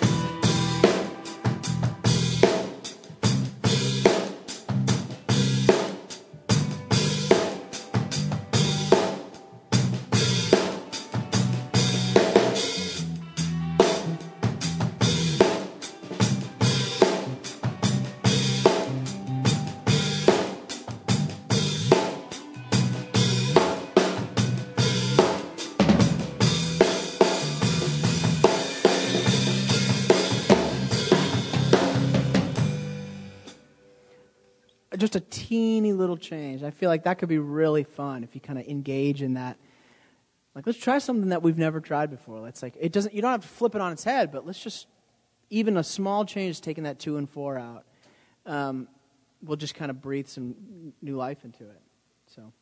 Just a teeny little change. I feel like that could be really fun if you kind of engage in that. Like, let's try something that we've never tried before. Let's like it doesn't. You don't have to flip it on its head, but let's just even a small change, taking that two and four out, um, will just kind of breathe some new life into it. So,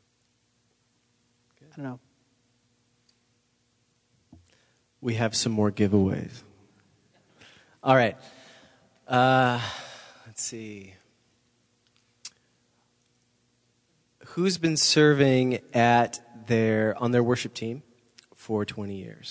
I don't know.
We have some more giveaways. All right. Uh, let's see. Who's been serving at their on their worship team for twenty years?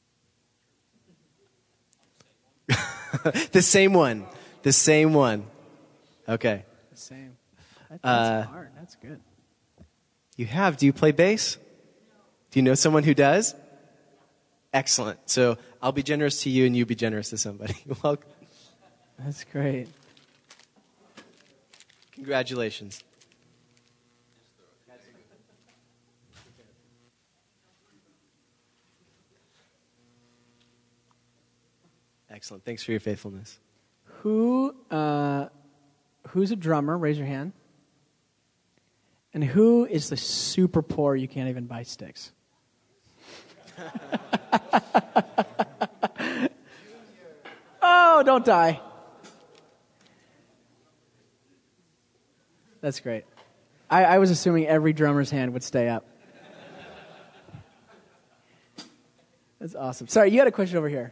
The same one. The same one. Okay.
The same. That, that's
Uh,
hard. That's good.
You have. Do you play bass? Do you know someone who does? Excellent. So I'll be generous to you and you be generous to somebody. Welcome.
That's great.
Congratulations. Excellent. Thanks for your faithfulness.
Who uh, who's a drummer? Raise your hand. And who is the super poor you can't even buy sticks? Oh, don't die. That's great. I, I was assuming every drummer's hand would stay up. That's awesome. Sorry, you had a question over here.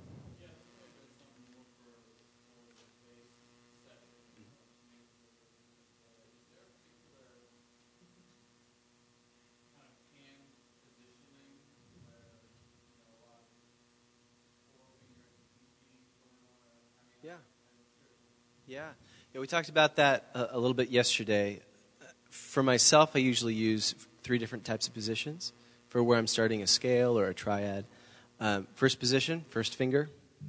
Yeah. Yeah. Yeah, we talked about that a, a little bit yesterday. For myself, I usually use three different types of positions for where I'm starting a scale or a triad. Um, first position, first finger.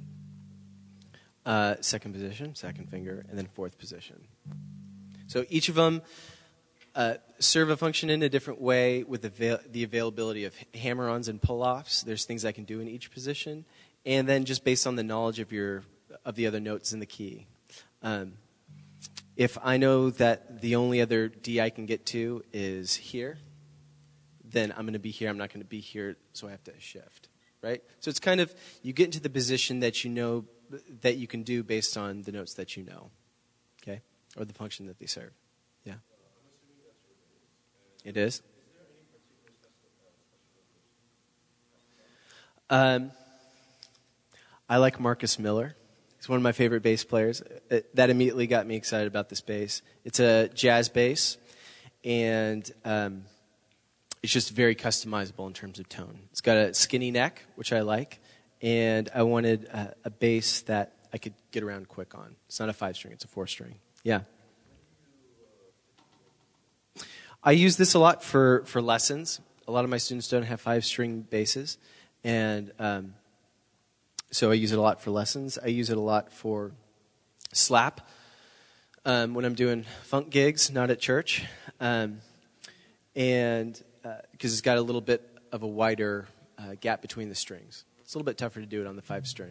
Uh, second position, second finger. And then fourth position. So each of them uh, serve a function in a different way with the, avail- the availability of hammer-ons and pull-offs. There's things I can do in each position. And then just based on the knowledge of your of the other notes in the key. Um, if I know that the only other D I can get to is here, then I'm going to be here. I'm not going to be here, so I have to shift, right? So it's kind of, you get into the position that you know, that you can do based on the notes that you know, okay? Or the function that they serve, yeah. It is? Um, I like Marcus Miller. He's one of my favorite bass players. It, that immediately got me excited about this bass. It's a jazz bass, and um, it's just very customizable in terms of tone. It's got a skinny neck, which I like, and I wanted a, a bass that I could get around quick on. It's not a five-string, it's a four-string. Yeah. I use this a lot for, for lessons. A lot of my students don't have five-string basses, and um, so I use it a lot for lessons. I use it a lot for slap um, when I'm doing funk gigs, not at church, um, and because uh, it's got a little bit of a wider uh, gap between the strings. It's a little bit tougher to do it on the five-string.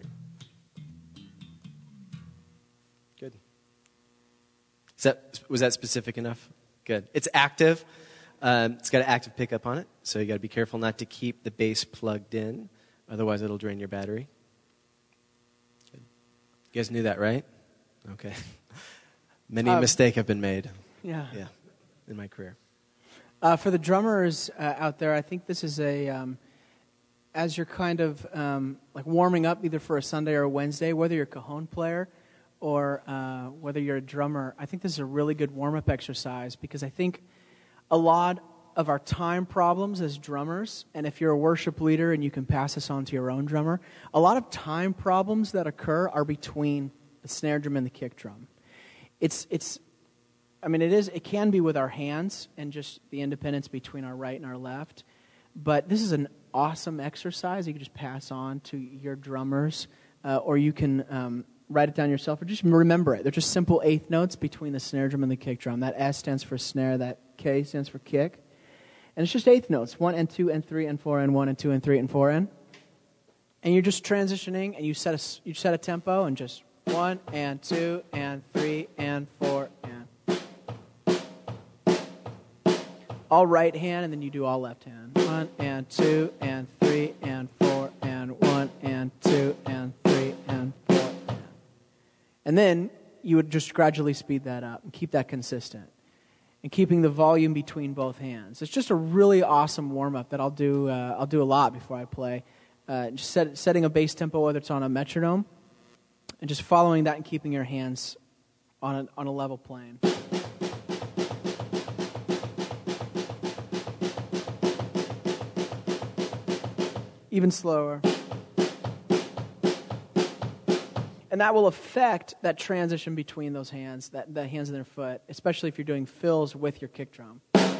Good. Is that, was that specific enough? Good. It's active. Um, it's got an active pickup on it, so you got to be careful not to keep the bass plugged in. Otherwise, it'll drain your battery. Good. You guys knew that, right? Okay. Many a
um,
mistake have been made.
Yeah.
Yeah. In my career.
Uh, for the drummers uh, out there, I think this is a, um, as you're kind of um, like warming up either for a Sunday or a Wednesday, whether you're a cajon player or uh, whether you're a drummer, I think this is a really good warm-up exercise because I think a lot of our time problems as drummers, and if you're a worship leader and you can pass this on to your own drummer, a lot of time problems that occur are between the snare drum and the kick drum. It's, it's, I mean, it is, it can be with our hands and just the independence between our right and our left, but this is an awesome exercise you can just pass on to your drummers, uh, or you can um, write it down yourself, or just remember it. They're just simple eighth notes between the snare drum and the kick drum. That S stands for snare, that K stands for kick. And it's just eighth notes, one and two and three and four and one and two and three and four and. And you're just transitioning, and you set a, you set a tempo, and just one and two and three and four and. All right hand, and then you do all left hand. One and two and three and four and one and two and three and four. And then you would just gradually speed that up and keep that consistent. And keeping the volume between both hands. It's just a really awesome warm-up that I'll do uh, I'll do a lot before I play. Uh, just set, setting a bass tempo, whether it's on a metronome, and just following that and keeping your hands on a, on a level plane. Even slower. And that will affect that transition between those hands, that the hands and their foot, especially if you're doing fills with your kick drum.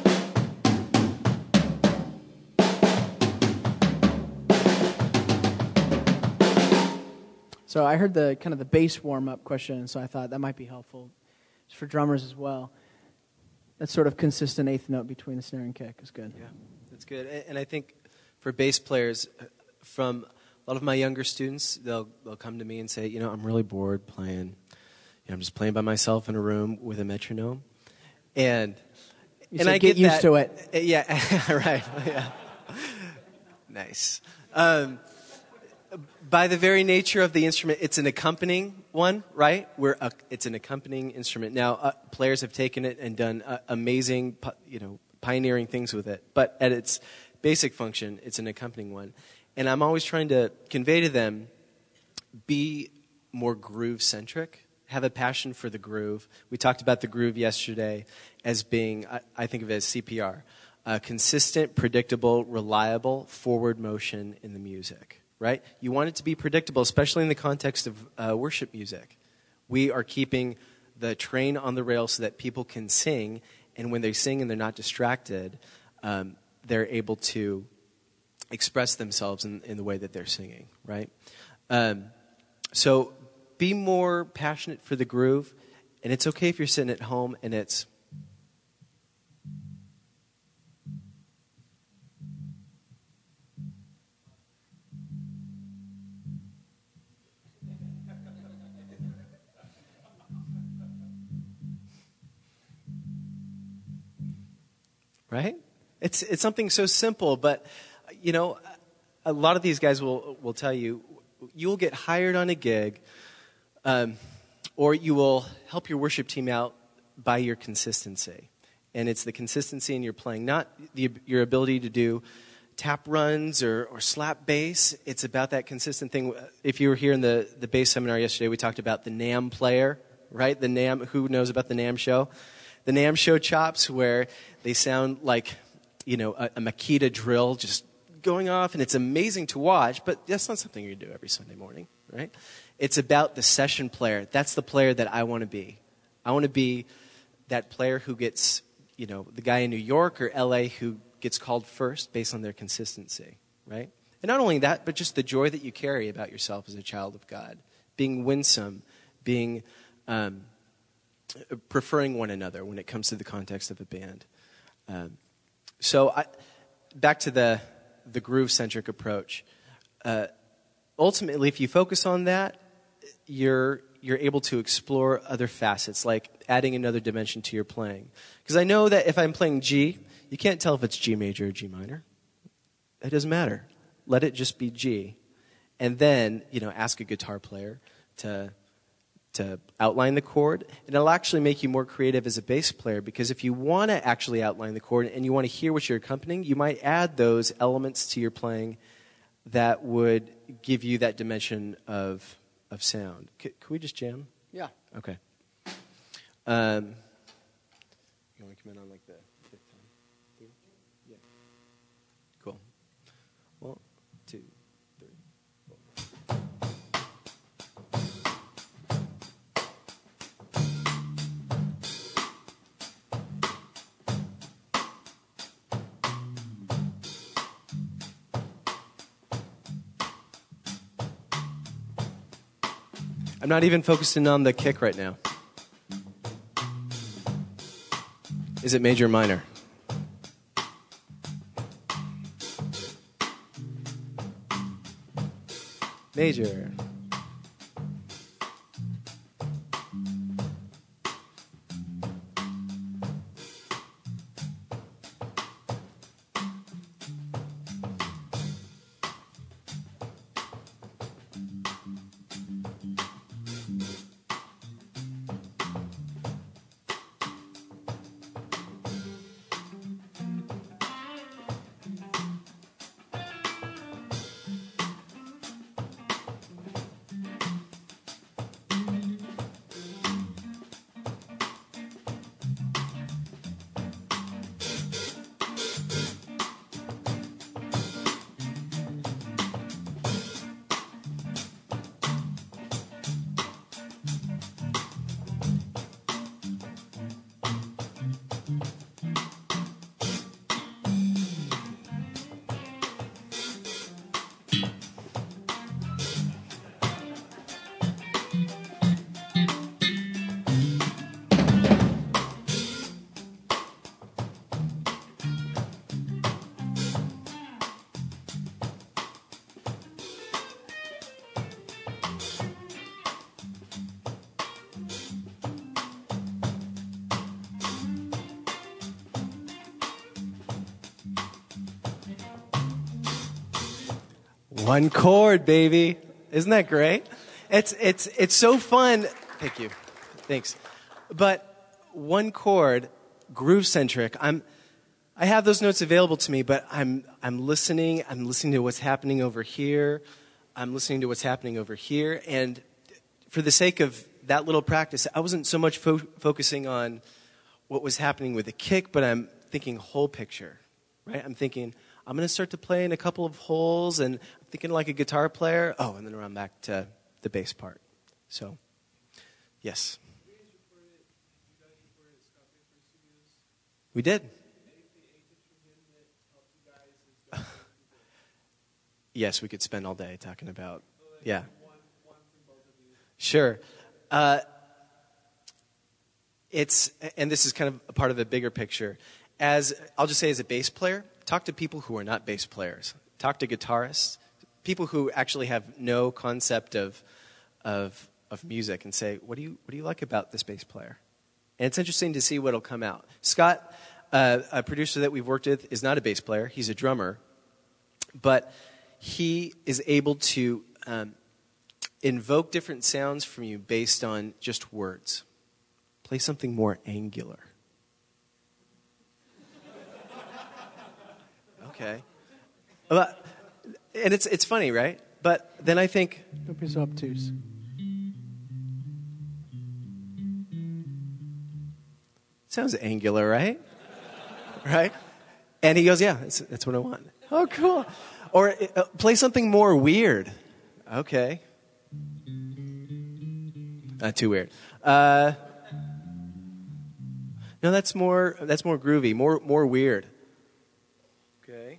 So I heard the kind of the bass warm-up question, and so I thought that might be helpful for drummers as well. That sort of consistent eighth note between the snare and kick is good.
Yeah, that's good. And I think for bass players, from a lot of my younger students, they'll they'll come to me and say, you know, I'm really bored playing. You know, I'm just playing by myself in a room with a metronome, and
you
and I
get,
get
used
that.
to it.
Yeah, right. Yeah, nice. Um, by the very nature of the instrument, it's an accompanying one, right? Where uh, it's an accompanying instrument. Now, uh, players have taken it and done uh, amazing, you know, pioneering things with it. But at its basic function, it's an accompanying one. And I'm always trying to convey to them, be more groove-centric. Have a passion for the groove. We talked about the groove yesterday as being, I, I think of it as C P R. Uh, consistent, predictable, reliable forward motion in the music. Right? You want it to be predictable, especially in the context of uh, worship music. We are keeping the train on the rails so that people can sing, and when they sing and they're not distracted, um, they're able to express themselves in, in the way that they're singing, right? Um, so be more passionate for the groove, and it's okay if you're sitting at home and it's... Right? It's it's something so simple, but you know, a lot of these guys will will tell you, you will get hired on a gig, um, or you will help your worship team out by your consistency, and it's the consistency in your playing, not the, your ability to do tap runs or, or slap bass. It's about that consistent thing. If you were here in the the bass seminar yesterday, we talked about the NAMM player, right? The NAMM. Who knows about the NAMM show? The NAMM show chops, where they sound like, you know, a, a Makita drill just going off, and it's amazing to watch, but that's not something you do every Sunday morning, right? It's about the session player. That's the player that I want to be. I want to be that player who gets, you know, the guy in New York or L A who gets called first based on their consistency, right? And not only that, but just the joy that you carry about yourself as a child of God, being winsome, being... Um, preferring one another when it comes to the context of a band. Um, so I, back to the the groove-centric approach. Uh, ultimately, if you focus on that, you're you're able to explore other facets, like adding another dimension to your playing. Because I know that if I'm playing G, you can't tell if it's G major or G minor. It doesn't matter. Let it just be G. And then, you know, ask a guitar player to... to outline the chord, and it'll actually make you more creative as a bass player, because if you want to actually outline the chord and you want to hear what you're accompanying, you might add those elements to your playing that would give you that dimension of of sound. C- could we just jam?
Yeah.
Okay. Um, you want to come in on like the fifth time? Three? Yeah. Cool. One, two, three, four. I'm not even focusing on the kick right now. Is it major or minor? Major. One chord, baby. Isn't that great? It's it's it's so fun. Thank you. Thanks. But one chord, groove centric. I'm I have those notes available to me, but I'm I'm listening, I'm listening to what's happening over here. I'm listening to what's happening over here, and for the sake of that little practice, I wasn't so much fo- focusing on what was happening with the kick, but I'm thinking whole picture, right? I'm thinking, I'm going to start to play in a couple of holes, and I'm thinking like a guitar player. Oh, and then around back to the bass part. So, yes. We did. Yes, we could spend all day talking about, yeah. Sure. Uh, it's, and this is kind of a part of the bigger picture. As, I'll just say as a bass player, talk to people who are not bass players. Talk to guitarists, people who actually have no concept of, of, of music, and say, what do you, what do you like about this bass player? And it's interesting to see what'll come out. Scott, uh, a producer that we've worked with, is not a bass player. He's a drummer. But he is able to um, invoke different sounds from you based on just words. Play something more angular. Okay. But, and it's it's funny, right? But then I think...
Don't be so obtuse.
Sounds angular, right? Right? And he goes, yeah, that's, that's what I want. Oh, cool. Or uh, play something more weird. Okay. Not too weird. Uh, no, that's more that's more groovy, more more weird. Okay.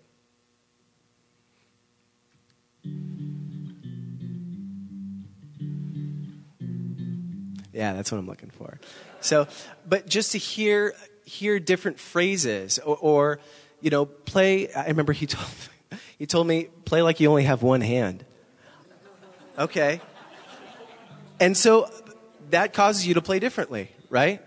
Yeah, that's what I'm looking for. So, but just to hear hear different phrases, or, or you know, play. I remember he told me. He told me, play like you only have one hand. Okay. And so that causes you to play differently, right?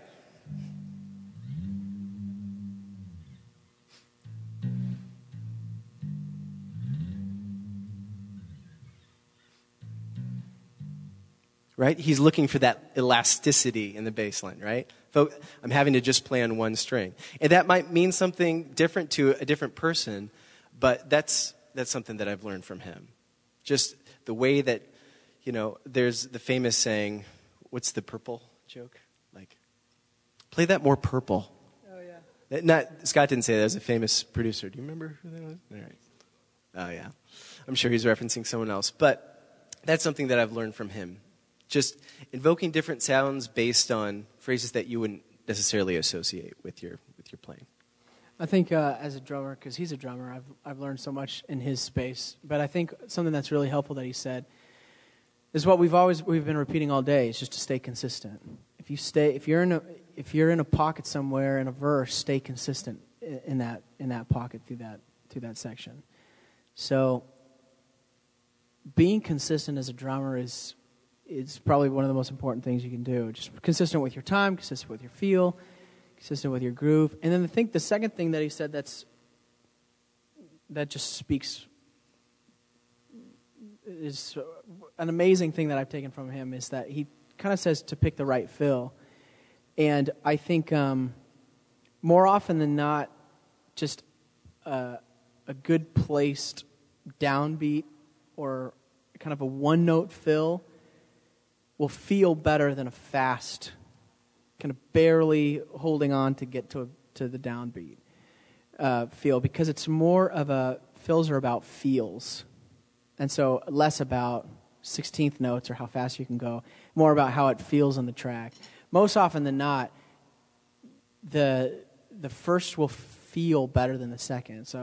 Right? He's looking for that elasticity in the bass line, right? I'm having to just play on one string. And that might mean something different to a different person, but that's that's something that I've learned from him. Just the way that, you know, there's the famous saying, what's the purple joke? Like, play that more purple.
Oh, yeah.
Not, Scott didn't say that. That was a famous producer. Do you remember who that was? All right. Oh, yeah. I'm sure he's referencing someone else. But that's something that I've learned from him. Just invoking different sounds based on phrases that you wouldn't necessarily associate with your with your playing.
I think uh, as a drummer, because he's a drummer, I've I've learned so much in his space. But I think something that's really helpful that he said is what we've always we've been repeating all day. Is just to stay consistent. If you stay, if you're in a if you're in a pocket somewhere in a verse, stay consistent in, in that in that pocket through that through that section. So being consistent as a drummer is is probably one of the most important things you can do. Just consistent with your time, consistent with your feel, consistent with your groove. And then I think the second thing that he said that's that just speaks is an amazing thing that I've taken from him is that he kind of says to pick the right fill. And I think um, more often than not, just uh, a good placed downbeat or kind of a one-note fill will feel better than a fast, kind of barely holding on to get to to the downbeat uh, feel, because it's more of a, fills are about feels. And so less about sixteenth notes or how fast you can go, more about how it feels on the track. Most often than not, the the first will feel better than the second. So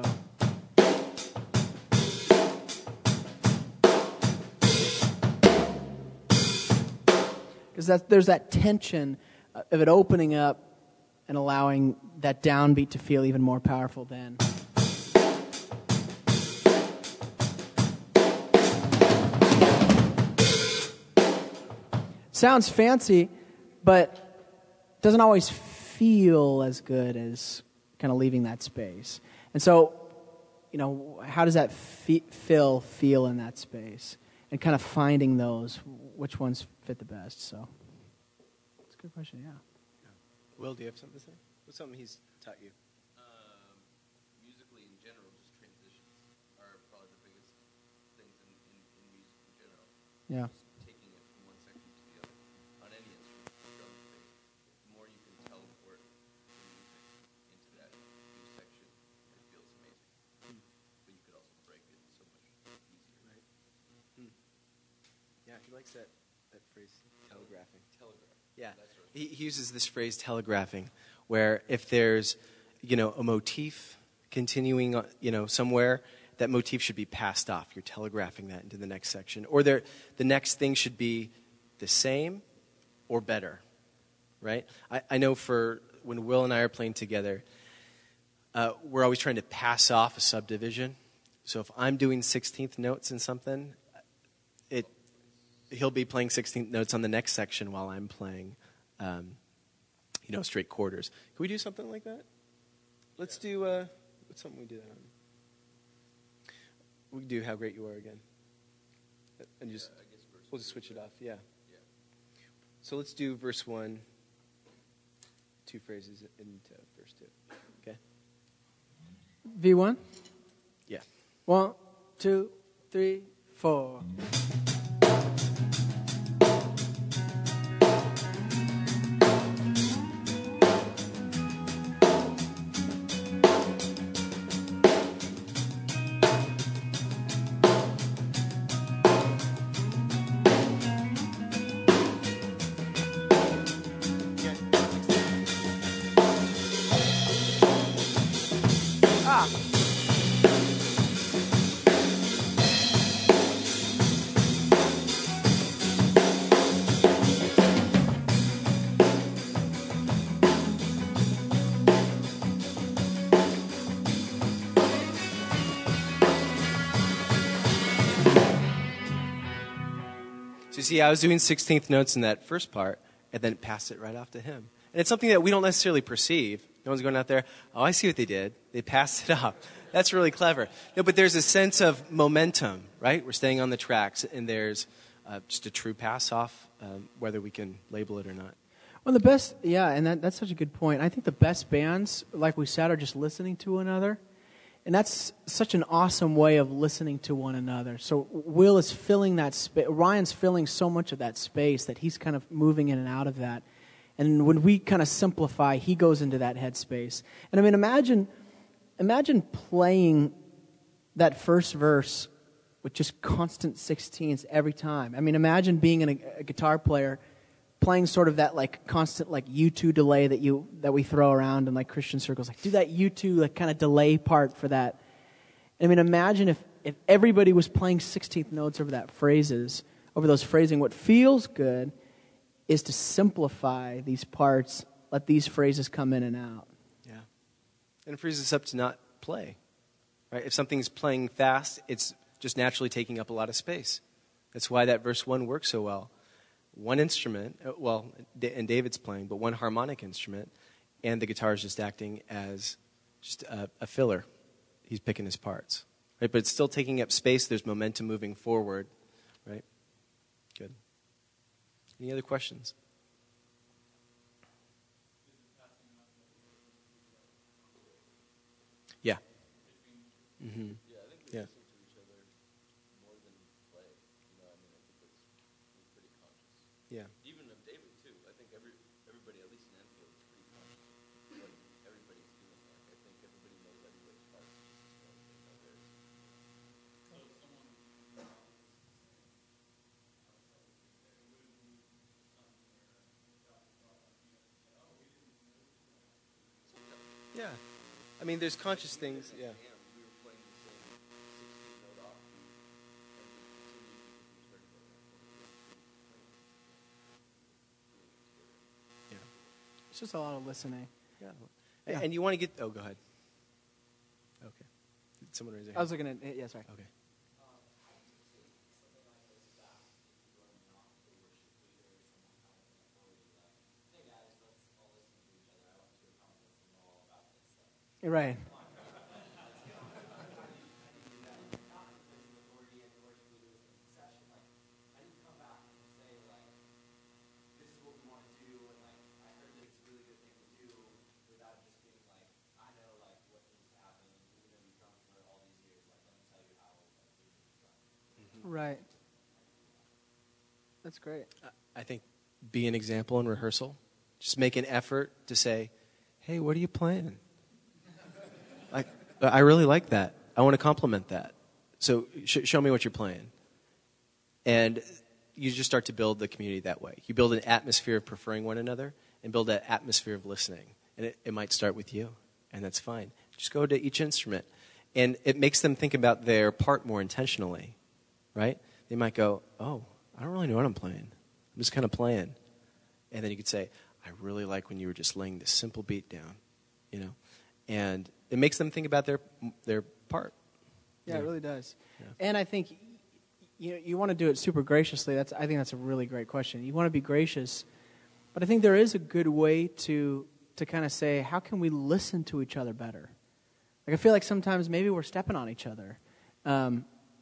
because that, there's that tension of it opening up and allowing that downbeat to feel even more powerful then. Sounds fancy, but doesn't always feel as good as kind of leaving that space. And so you know, how does that fe- fill feel in that space, and kind of finding those, which ones fit the best. So it's a good question. Yeah.
Will, do you have something to say? What's something he's taught you?
Um, musically in general, just transitions are probably the biggest things in, in, in music in general.
Yeah.
Just taking it from one section to the other. On any instrument, drum and bass. The more you can teleport the music into that new section, it feels amazing.
Hmm.
But you could also break it so much easier.
Right. Hmm. Yeah, he likes that, that phrase, telegraphing.
Telegraph.
Yeah,
That sort of
he, he uses this phrase telegraphing, where if there's, you know, a motif continuing, uh, you know, somewhere, that motif should be passed off. You're telegraphing that into the next section. Or there, the next thing should be the same or better, right? I, I know for when Will and I are playing together, uh, we're always trying to pass off a subdivision. So if I'm doing sixteenth notes in something, it he'll be playing sixteenth notes on the next section while I'm playing, um, you know, straight quarters. Can we do something like that? Let's do, uh, what's something we do that on? We can do How Great You Are again. And just,
Yeah, I guess verse
we'll just switch it off, yeah.
Yeah.
So let's do verse one, two phrases into verse two, okay?
V one.
Yeah.
One, two, three, four.
So you see, I was doing sixteenth notes in that first part, and then passed it right off to him. And it's something that we don't necessarily perceive. No one's going out there, oh, I see what they did. They passed it off. That's really clever. No, but there's a sense of momentum, right? We're staying on the tracks, and there's uh, just a true pass-off, um, whether we can label it or not.
Well, the best, yeah, and that, that's such a good point. I think the best bands, like we said, are just listening to one another. And that's such an awesome way of listening to one another. So Will is filling that space. Ryan's filling so much of that space that he's kind of moving in and out of that. And when we kind of simplify, he goes into that headspace. And I mean, imagine, imagine playing that first verse with just constant sixteens every time. I mean, imagine being a, a guitar player playing sort of that like constant like U two delay that you that we throw around in like Christian circles. Like do that U two like kind of delay part for that. I mean, imagine if, if everybody was playing sixteenth notes over that phrases, over those phrasing. What feels good is to simplify these parts, let these phrases come in and out.
Yeah. And it frees us up to not play, right? If something's playing fast, it's just naturally taking up a lot of space. That's why that verse one works so well. One instrument, well, and David's playing, but one harmonic instrument, and the guitar is just acting as just a, a filler. He's picking his parts, right? But it's still taking up space. There's momentum moving forward, right? Good. Any other questions? Yeah. Mm-hmm.
Yeah, I think we
Yeah.
listen to each other more than play. You know, I mean, I think that's we're pretty conscious.
Yeah.
Even of David too. I think every everybody, at least in Enfield, is pretty conscious of what everybody's doing. Like, I think everybody knows everybody's parts just as well as they know theirs.
Yeah. I mean, there's conscious things. Yeah.
And we were playing the same sixteen note offbeat, and we continued because we started going up.
It's just a lot of listening.
Yeah.
Yeah.
And you want to get. Oh, go ahead. Okay. Did someone raise their hand?
I was looking at, yeah, sorry.
Okay.
You're right. Right. That's great.
I think be an example in rehearsal. Just make an effort to say, hey, what are you playing? Like, I really like that. I want to compliment that. So sh- show me what you're playing. And you just start to build the community that way. You build an atmosphere of preferring one another and build that atmosphere of listening. And it, it might start with you, and that's fine. Just go to each instrument. And it makes them think about their part more intentionally, right? They might go, oh, I don't really know what I'm playing. I'm just kind of playing. And then you could say, I really like when you were just laying this simple beat down, you know? And it makes them think about their their part.
Yeah,
Yeah.
it really does.
Yeah.
And I think you you want to do it super graciously. That's I think that's a really great question. You want to be gracious, but I think there is a good way to to kind of say, how can we listen to each other better? Like I feel like sometimes maybe we're stepping on each other, um,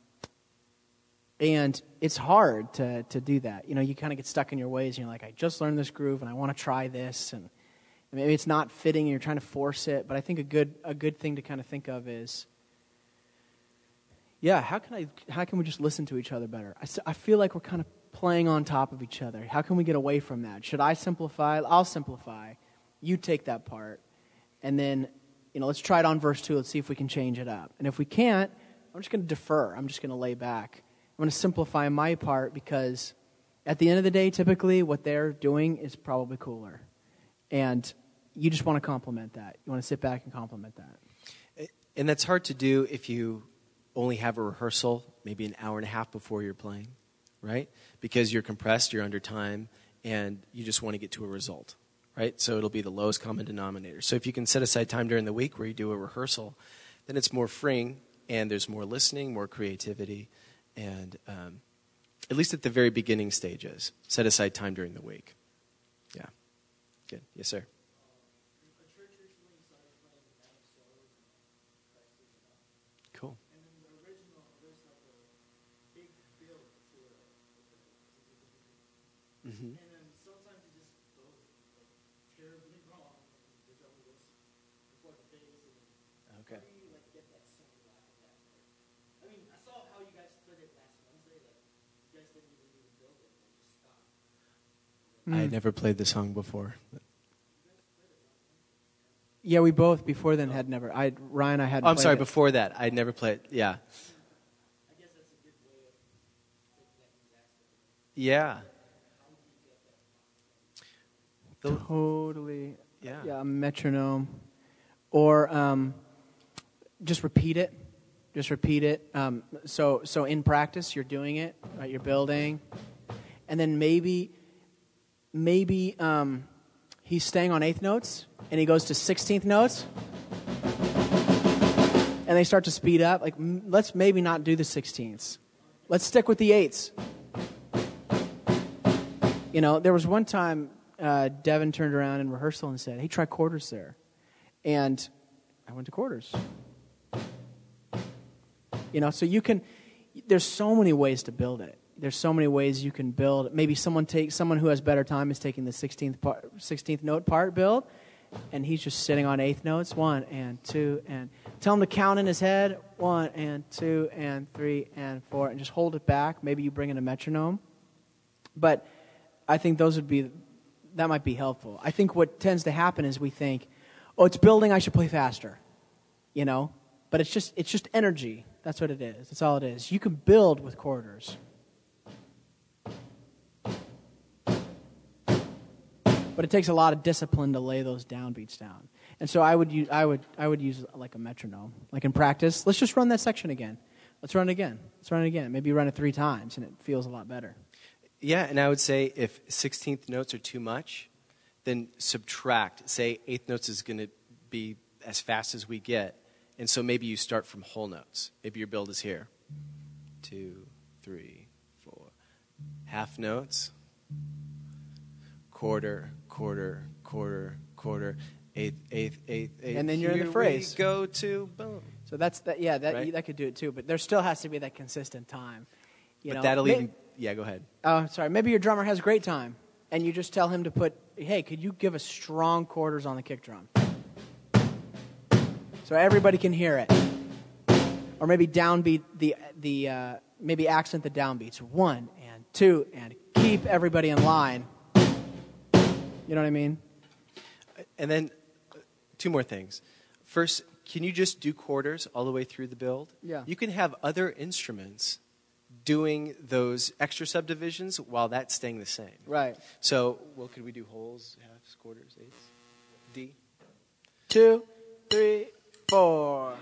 and it's hard to to do that. You know, you kind of get stuck in your ways, and you're like, I just learned this groove, and I want to try this, and maybe it's not fitting, and you're trying to force it. But I think a good a good thing to kind of think of is, yeah, how can I? How can we just listen to each other better? I, I feel like we're kind of playing on top of each other. How can we get away from that? Should I simplify? I'll simplify. You take that part, and then, you know, let's try it on verse two. Let's see if we can change it up. And if we can't, I'm just going to defer. I'm just going to lay back. I'm going to simplify my part because at the end of the day, typically what they're doing is probably cooler. And you just want to compliment that. You want to sit back and compliment that.
And that's hard to do if you only have a rehearsal maybe an hour and a half before you're playing, right? Because you're compressed, you're under time, and you just want to get to a result, right? So it'll be the lowest common denominator. So if you can set aside time during the week where you do a rehearsal, then it's more freeing, and there's more listening, more creativity, and um, at least at the very beginning stages, set aside time during the week. Yeah. Good. Yes, sir. Cool. Mm-hmm.
And then sometimes it just goes like terribly wrong. The drummer goes before the bass, and
Okay.
how do you like get that song back in that part? I mean, I saw how you guys started last Wednesday. Like you guys didn't even even build it, and just stopped.
I had never played the song before.
Yeah, we both before then had never. I Ryan, I had.
Oh, I'm sorry.
It.
Before that, I'd never played. Yeah.
I guess that's a good way of taking that disaster.
Yeah. The-
Totally.
yeah.
Yeah, a metronome, or um, just repeat it. Just repeat it. Um, so, so in practice, you're doing it. Right, you're building, and then maybe, maybe um, he's staying on eighth notes, and he goes to sixteenth notes, and they start to speed up. Like, m- let's maybe not do the sixteenths. Let's stick with the eights. You know, there was one time uh, Devin turned around in rehearsal and said, "Hey, try quarters there," and I went to quarters. You know, so you can. There's so many ways to build it. There's so many ways you can build. Maybe someone take someone who has better time is taking the sixteenth part, sixteenth note part build, and he's just sitting on eighth notes. One and two and tell him to count in his head. One and two and three and four, and just hold it back. Maybe you bring in a metronome, but I think those would be that might be helpful. I think what tends to happen is we think, oh, it's building, I should play faster, you know, but it's just it's just energy. That's what it is. That's all it is. You can build with quarters. But it takes a lot of discipline to lay those downbeats down. And so I would use I would I would use like a metronome. Like in practice, let's just run that section again. Let's run it again. Let's run it again. Maybe you run it three times and it feels a lot better.
Yeah, and I would say if sixteenth notes are too much, then subtract. Say eighth notes is going to be as fast as we get. And so maybe you start from whole notes. Maybe your build is here. Two, three, four. Half notes. Quarter, quarter, quarter, quarter. Eighth, eighth, eighth, eighth.
And then you're in the
Here
phrase.
we go to boom.
So that's that. Yeah, that
Right?
that could do it too. But there still has to be that consistent time. You
But
know?
that'll
May-
even... Yeah, go ahead.
Oh, sorry. Maybe your drummer has great time, and you just tell him to put, hey, could you give us strong quarters on the kick drum? So everybody can hear it. or maybe downbeat the the uh, maybe accent the downbeats. One and two, and keep everybody in line. You know what I mean?
And then uh, two more things. First, can you just do quarters all the way through the build?
Yeah.
You can have other instruments doing those extra subdivisions while that's staying the same.
Right.
So, well, could we do wholes, halves, quarters, eighths? D?
Two, three, four.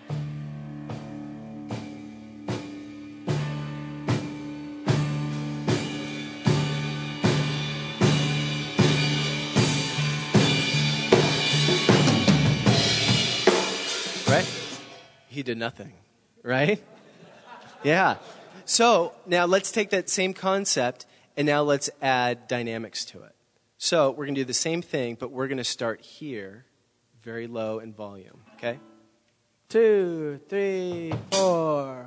Right? He did nothing, right? Yeah. So now let's take that same concept and now let's add dynamics to it. So we're going to do the same thing, but we're going to start here, very low in volume, okay?
Two, three, four.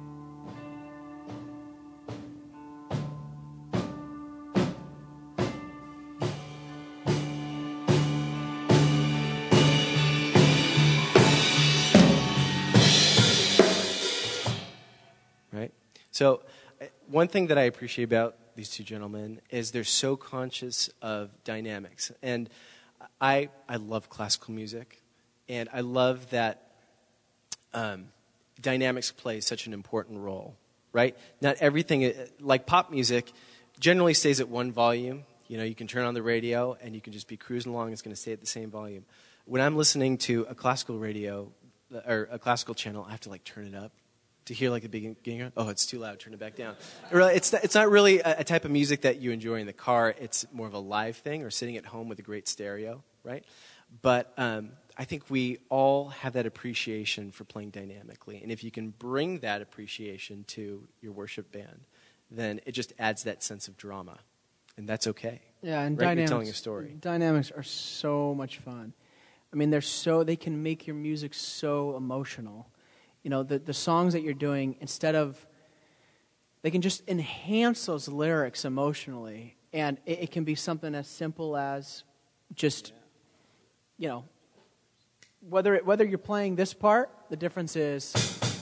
Right? So uh, one thing that I appreciate about these two gentlemen is they're so conscious of dynamics. And I I love classical music, and I love that um, dynamics play such an important role, right? Not everything, uh, like pop music, generally stays at one volume. You know, you can turn on the radio, and you can just be cruising along. It's going to stay at the same volume. When I'm listening to a classical radio, or a classical channel, I have to, like, turn it up to hear, like, the beginning. Oh, it's too loud. Turn it back down. Really, it's it's not really a, a type of music that you enjoy in the car. It's more of a live thing, or sitting at home with a great stereo, right? But um, I think we all have that appreciation for playing dynamically. And if you can bring that appreciation to your worship band, then it just adds that sense of drama. And that's okay.
Yeah, and
right?
dynamics.
You're telling a story.
Dynamics are so much fun. I mean, they're so they can make your music so emotional. You know, the the songs that you're doing, instead of, they can just enhance those lyrics emotionally. And it, it can be something as simple as just, you know, whether it, whether you're playing this part, the difference is.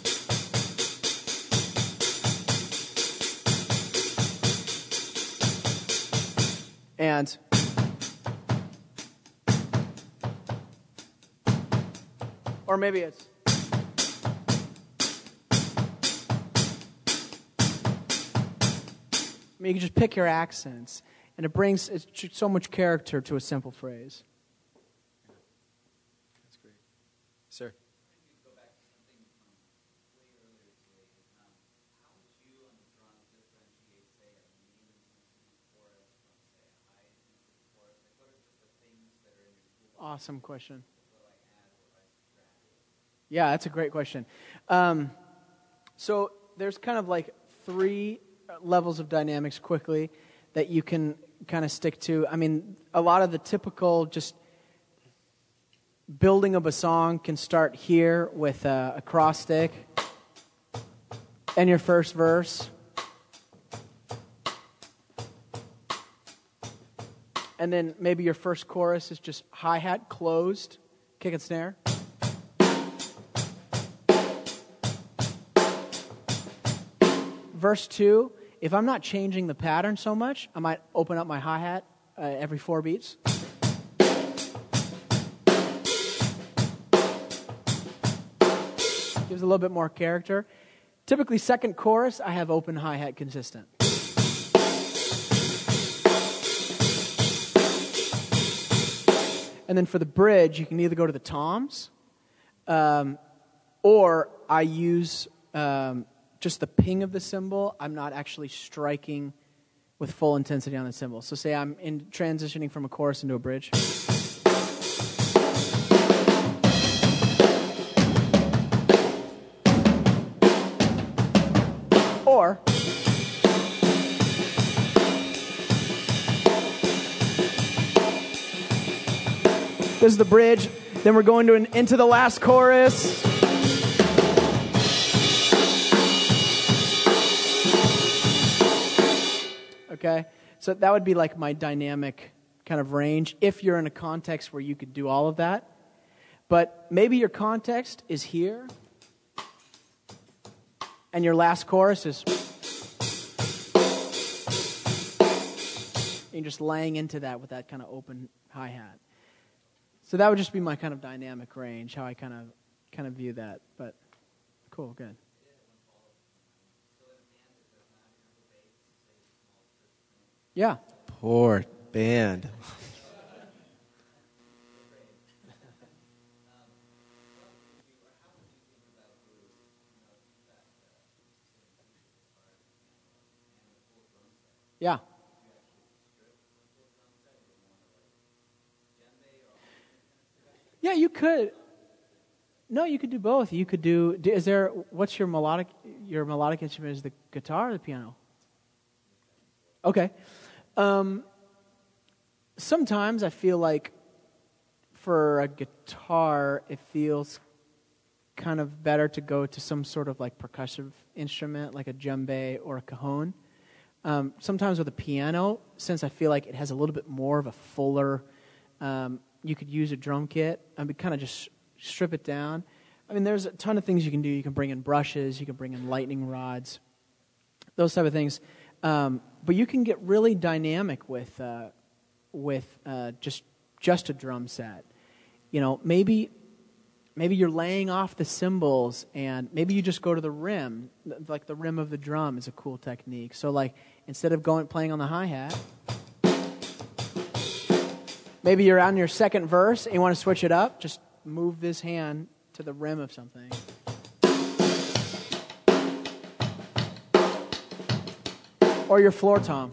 And or maybe it's I mean, you can just pick your accents, and it brings it's so much character to a simple phrase.
That's great. Sir?
Go back to something um, way earlier today. Um, how would you on the drums differentiate, say, a medium intensity chorus from, say, a high intensity chorus? Like, what are just the things that are in your toolbox?
Awesome question.
Will I add or I subtract?
Yeah, that's a great question. Um, so there's kind of like three levels of dynamics quickly that you can kind of stick to. I mean, a lot of the typical just building of a song can start here with a acrostic and your first verse. And then maybe your first chorus is just hi-hat closed, kick and snare. Verse two, if I'm not changing the pattern so much, I might open up my hi-hat uh, every four beats. Gives a little bit more character. Typically, second chorus, I have open hi-hat consistent. And then for the bridge, you can either go to the toms, um, or I use um, just the ping of the cymbal. I'm not actually striking with full intensity on the cymbal. So say I'm in transitioning from a chorus into a bridge. Or this is the bridge. Then we're going to an, into the last chorus. Okay, so that would be like my dynamic kind of range if you're in a context where you could do all of that. But maybe your context is here. And your last chorus is you're just laying into that with that kind of open hi-hat. So that would just be my kind of dynamic range, how I kind of kind of view that. But cool, good. Yeah.
Poor band.
Yeah. Yeah, you could. No, you could do both. You could do. Is there? What's your melodic? Your melodic instrument is the guitar or the piano? Okay. Um, sometimes I feel like for a guitar, it feels kind of better to go to some sort of like percussive instrument, like a djembe or a cajon. Um, sometimes with a piano, since I feel like it has a little bit more of a fuller, um, you could use a drum kit and kind of just strip it down. I mean, there's a ton of things you can do. You can bring in brushes, you can bring in lightning rods, those type of things. Um, but you can get really dynamic with uh, with uh, just just a drum set. You know, maybe maybe you're laying off the cymbals, and maybe you just go to the rim. Like the rim of the drum is a cool technique. So, like instead of going playing on the hi-hat, maybe you're on your second verse and you want to switch it up. Just move this hand to the rim of something. Or your floor tom.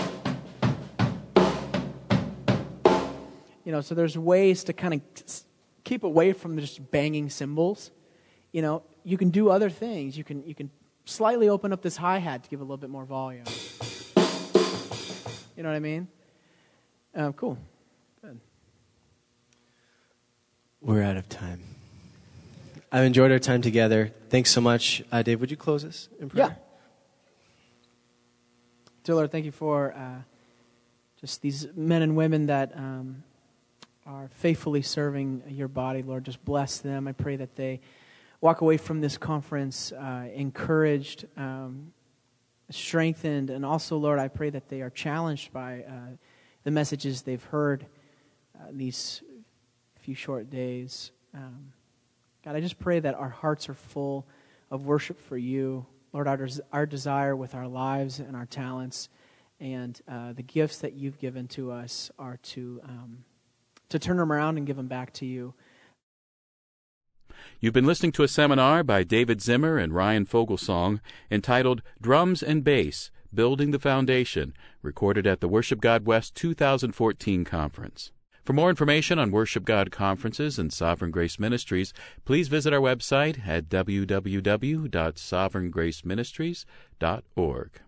You know, so there's ways to kind of keep away from just banging cymbals. You know, you can do other things. You can you can slightly open up this hi-hat to give a little bit more volume. You know what I mean? Uh, cool. Good.
We're out of time. I've enjoyed our time together. Thanks so much. Uh, Dave, would you close us in prayer?
Yeah. Dear Lord, thank you for uh, just these men and women that um, are faithfully serving your body. Lord, just bless them. I pray that they walk away from this conference uh, encouraged, um, strengthened, and also, Lord, I pray that they are challenged by uh, the messages they've heard uh, these few short days. Um, God, I just pray that our hearts are full of worship for you. Lord, our, des- our desire with our lives and our talents and uh, the gifts that you've given to us are to um, to turn them around and give them back to you.
You've been listening to a seminar by David Zimmer and Ryan Fogelsong entitled Drums and Bass, Building the Foundation, recorded at the Worship God West two thousand fourteen conference. For more information on Worship God conferences and Sovereign Grace Ministries, please visit our website at w w w dot sovereign grace ministries dot org.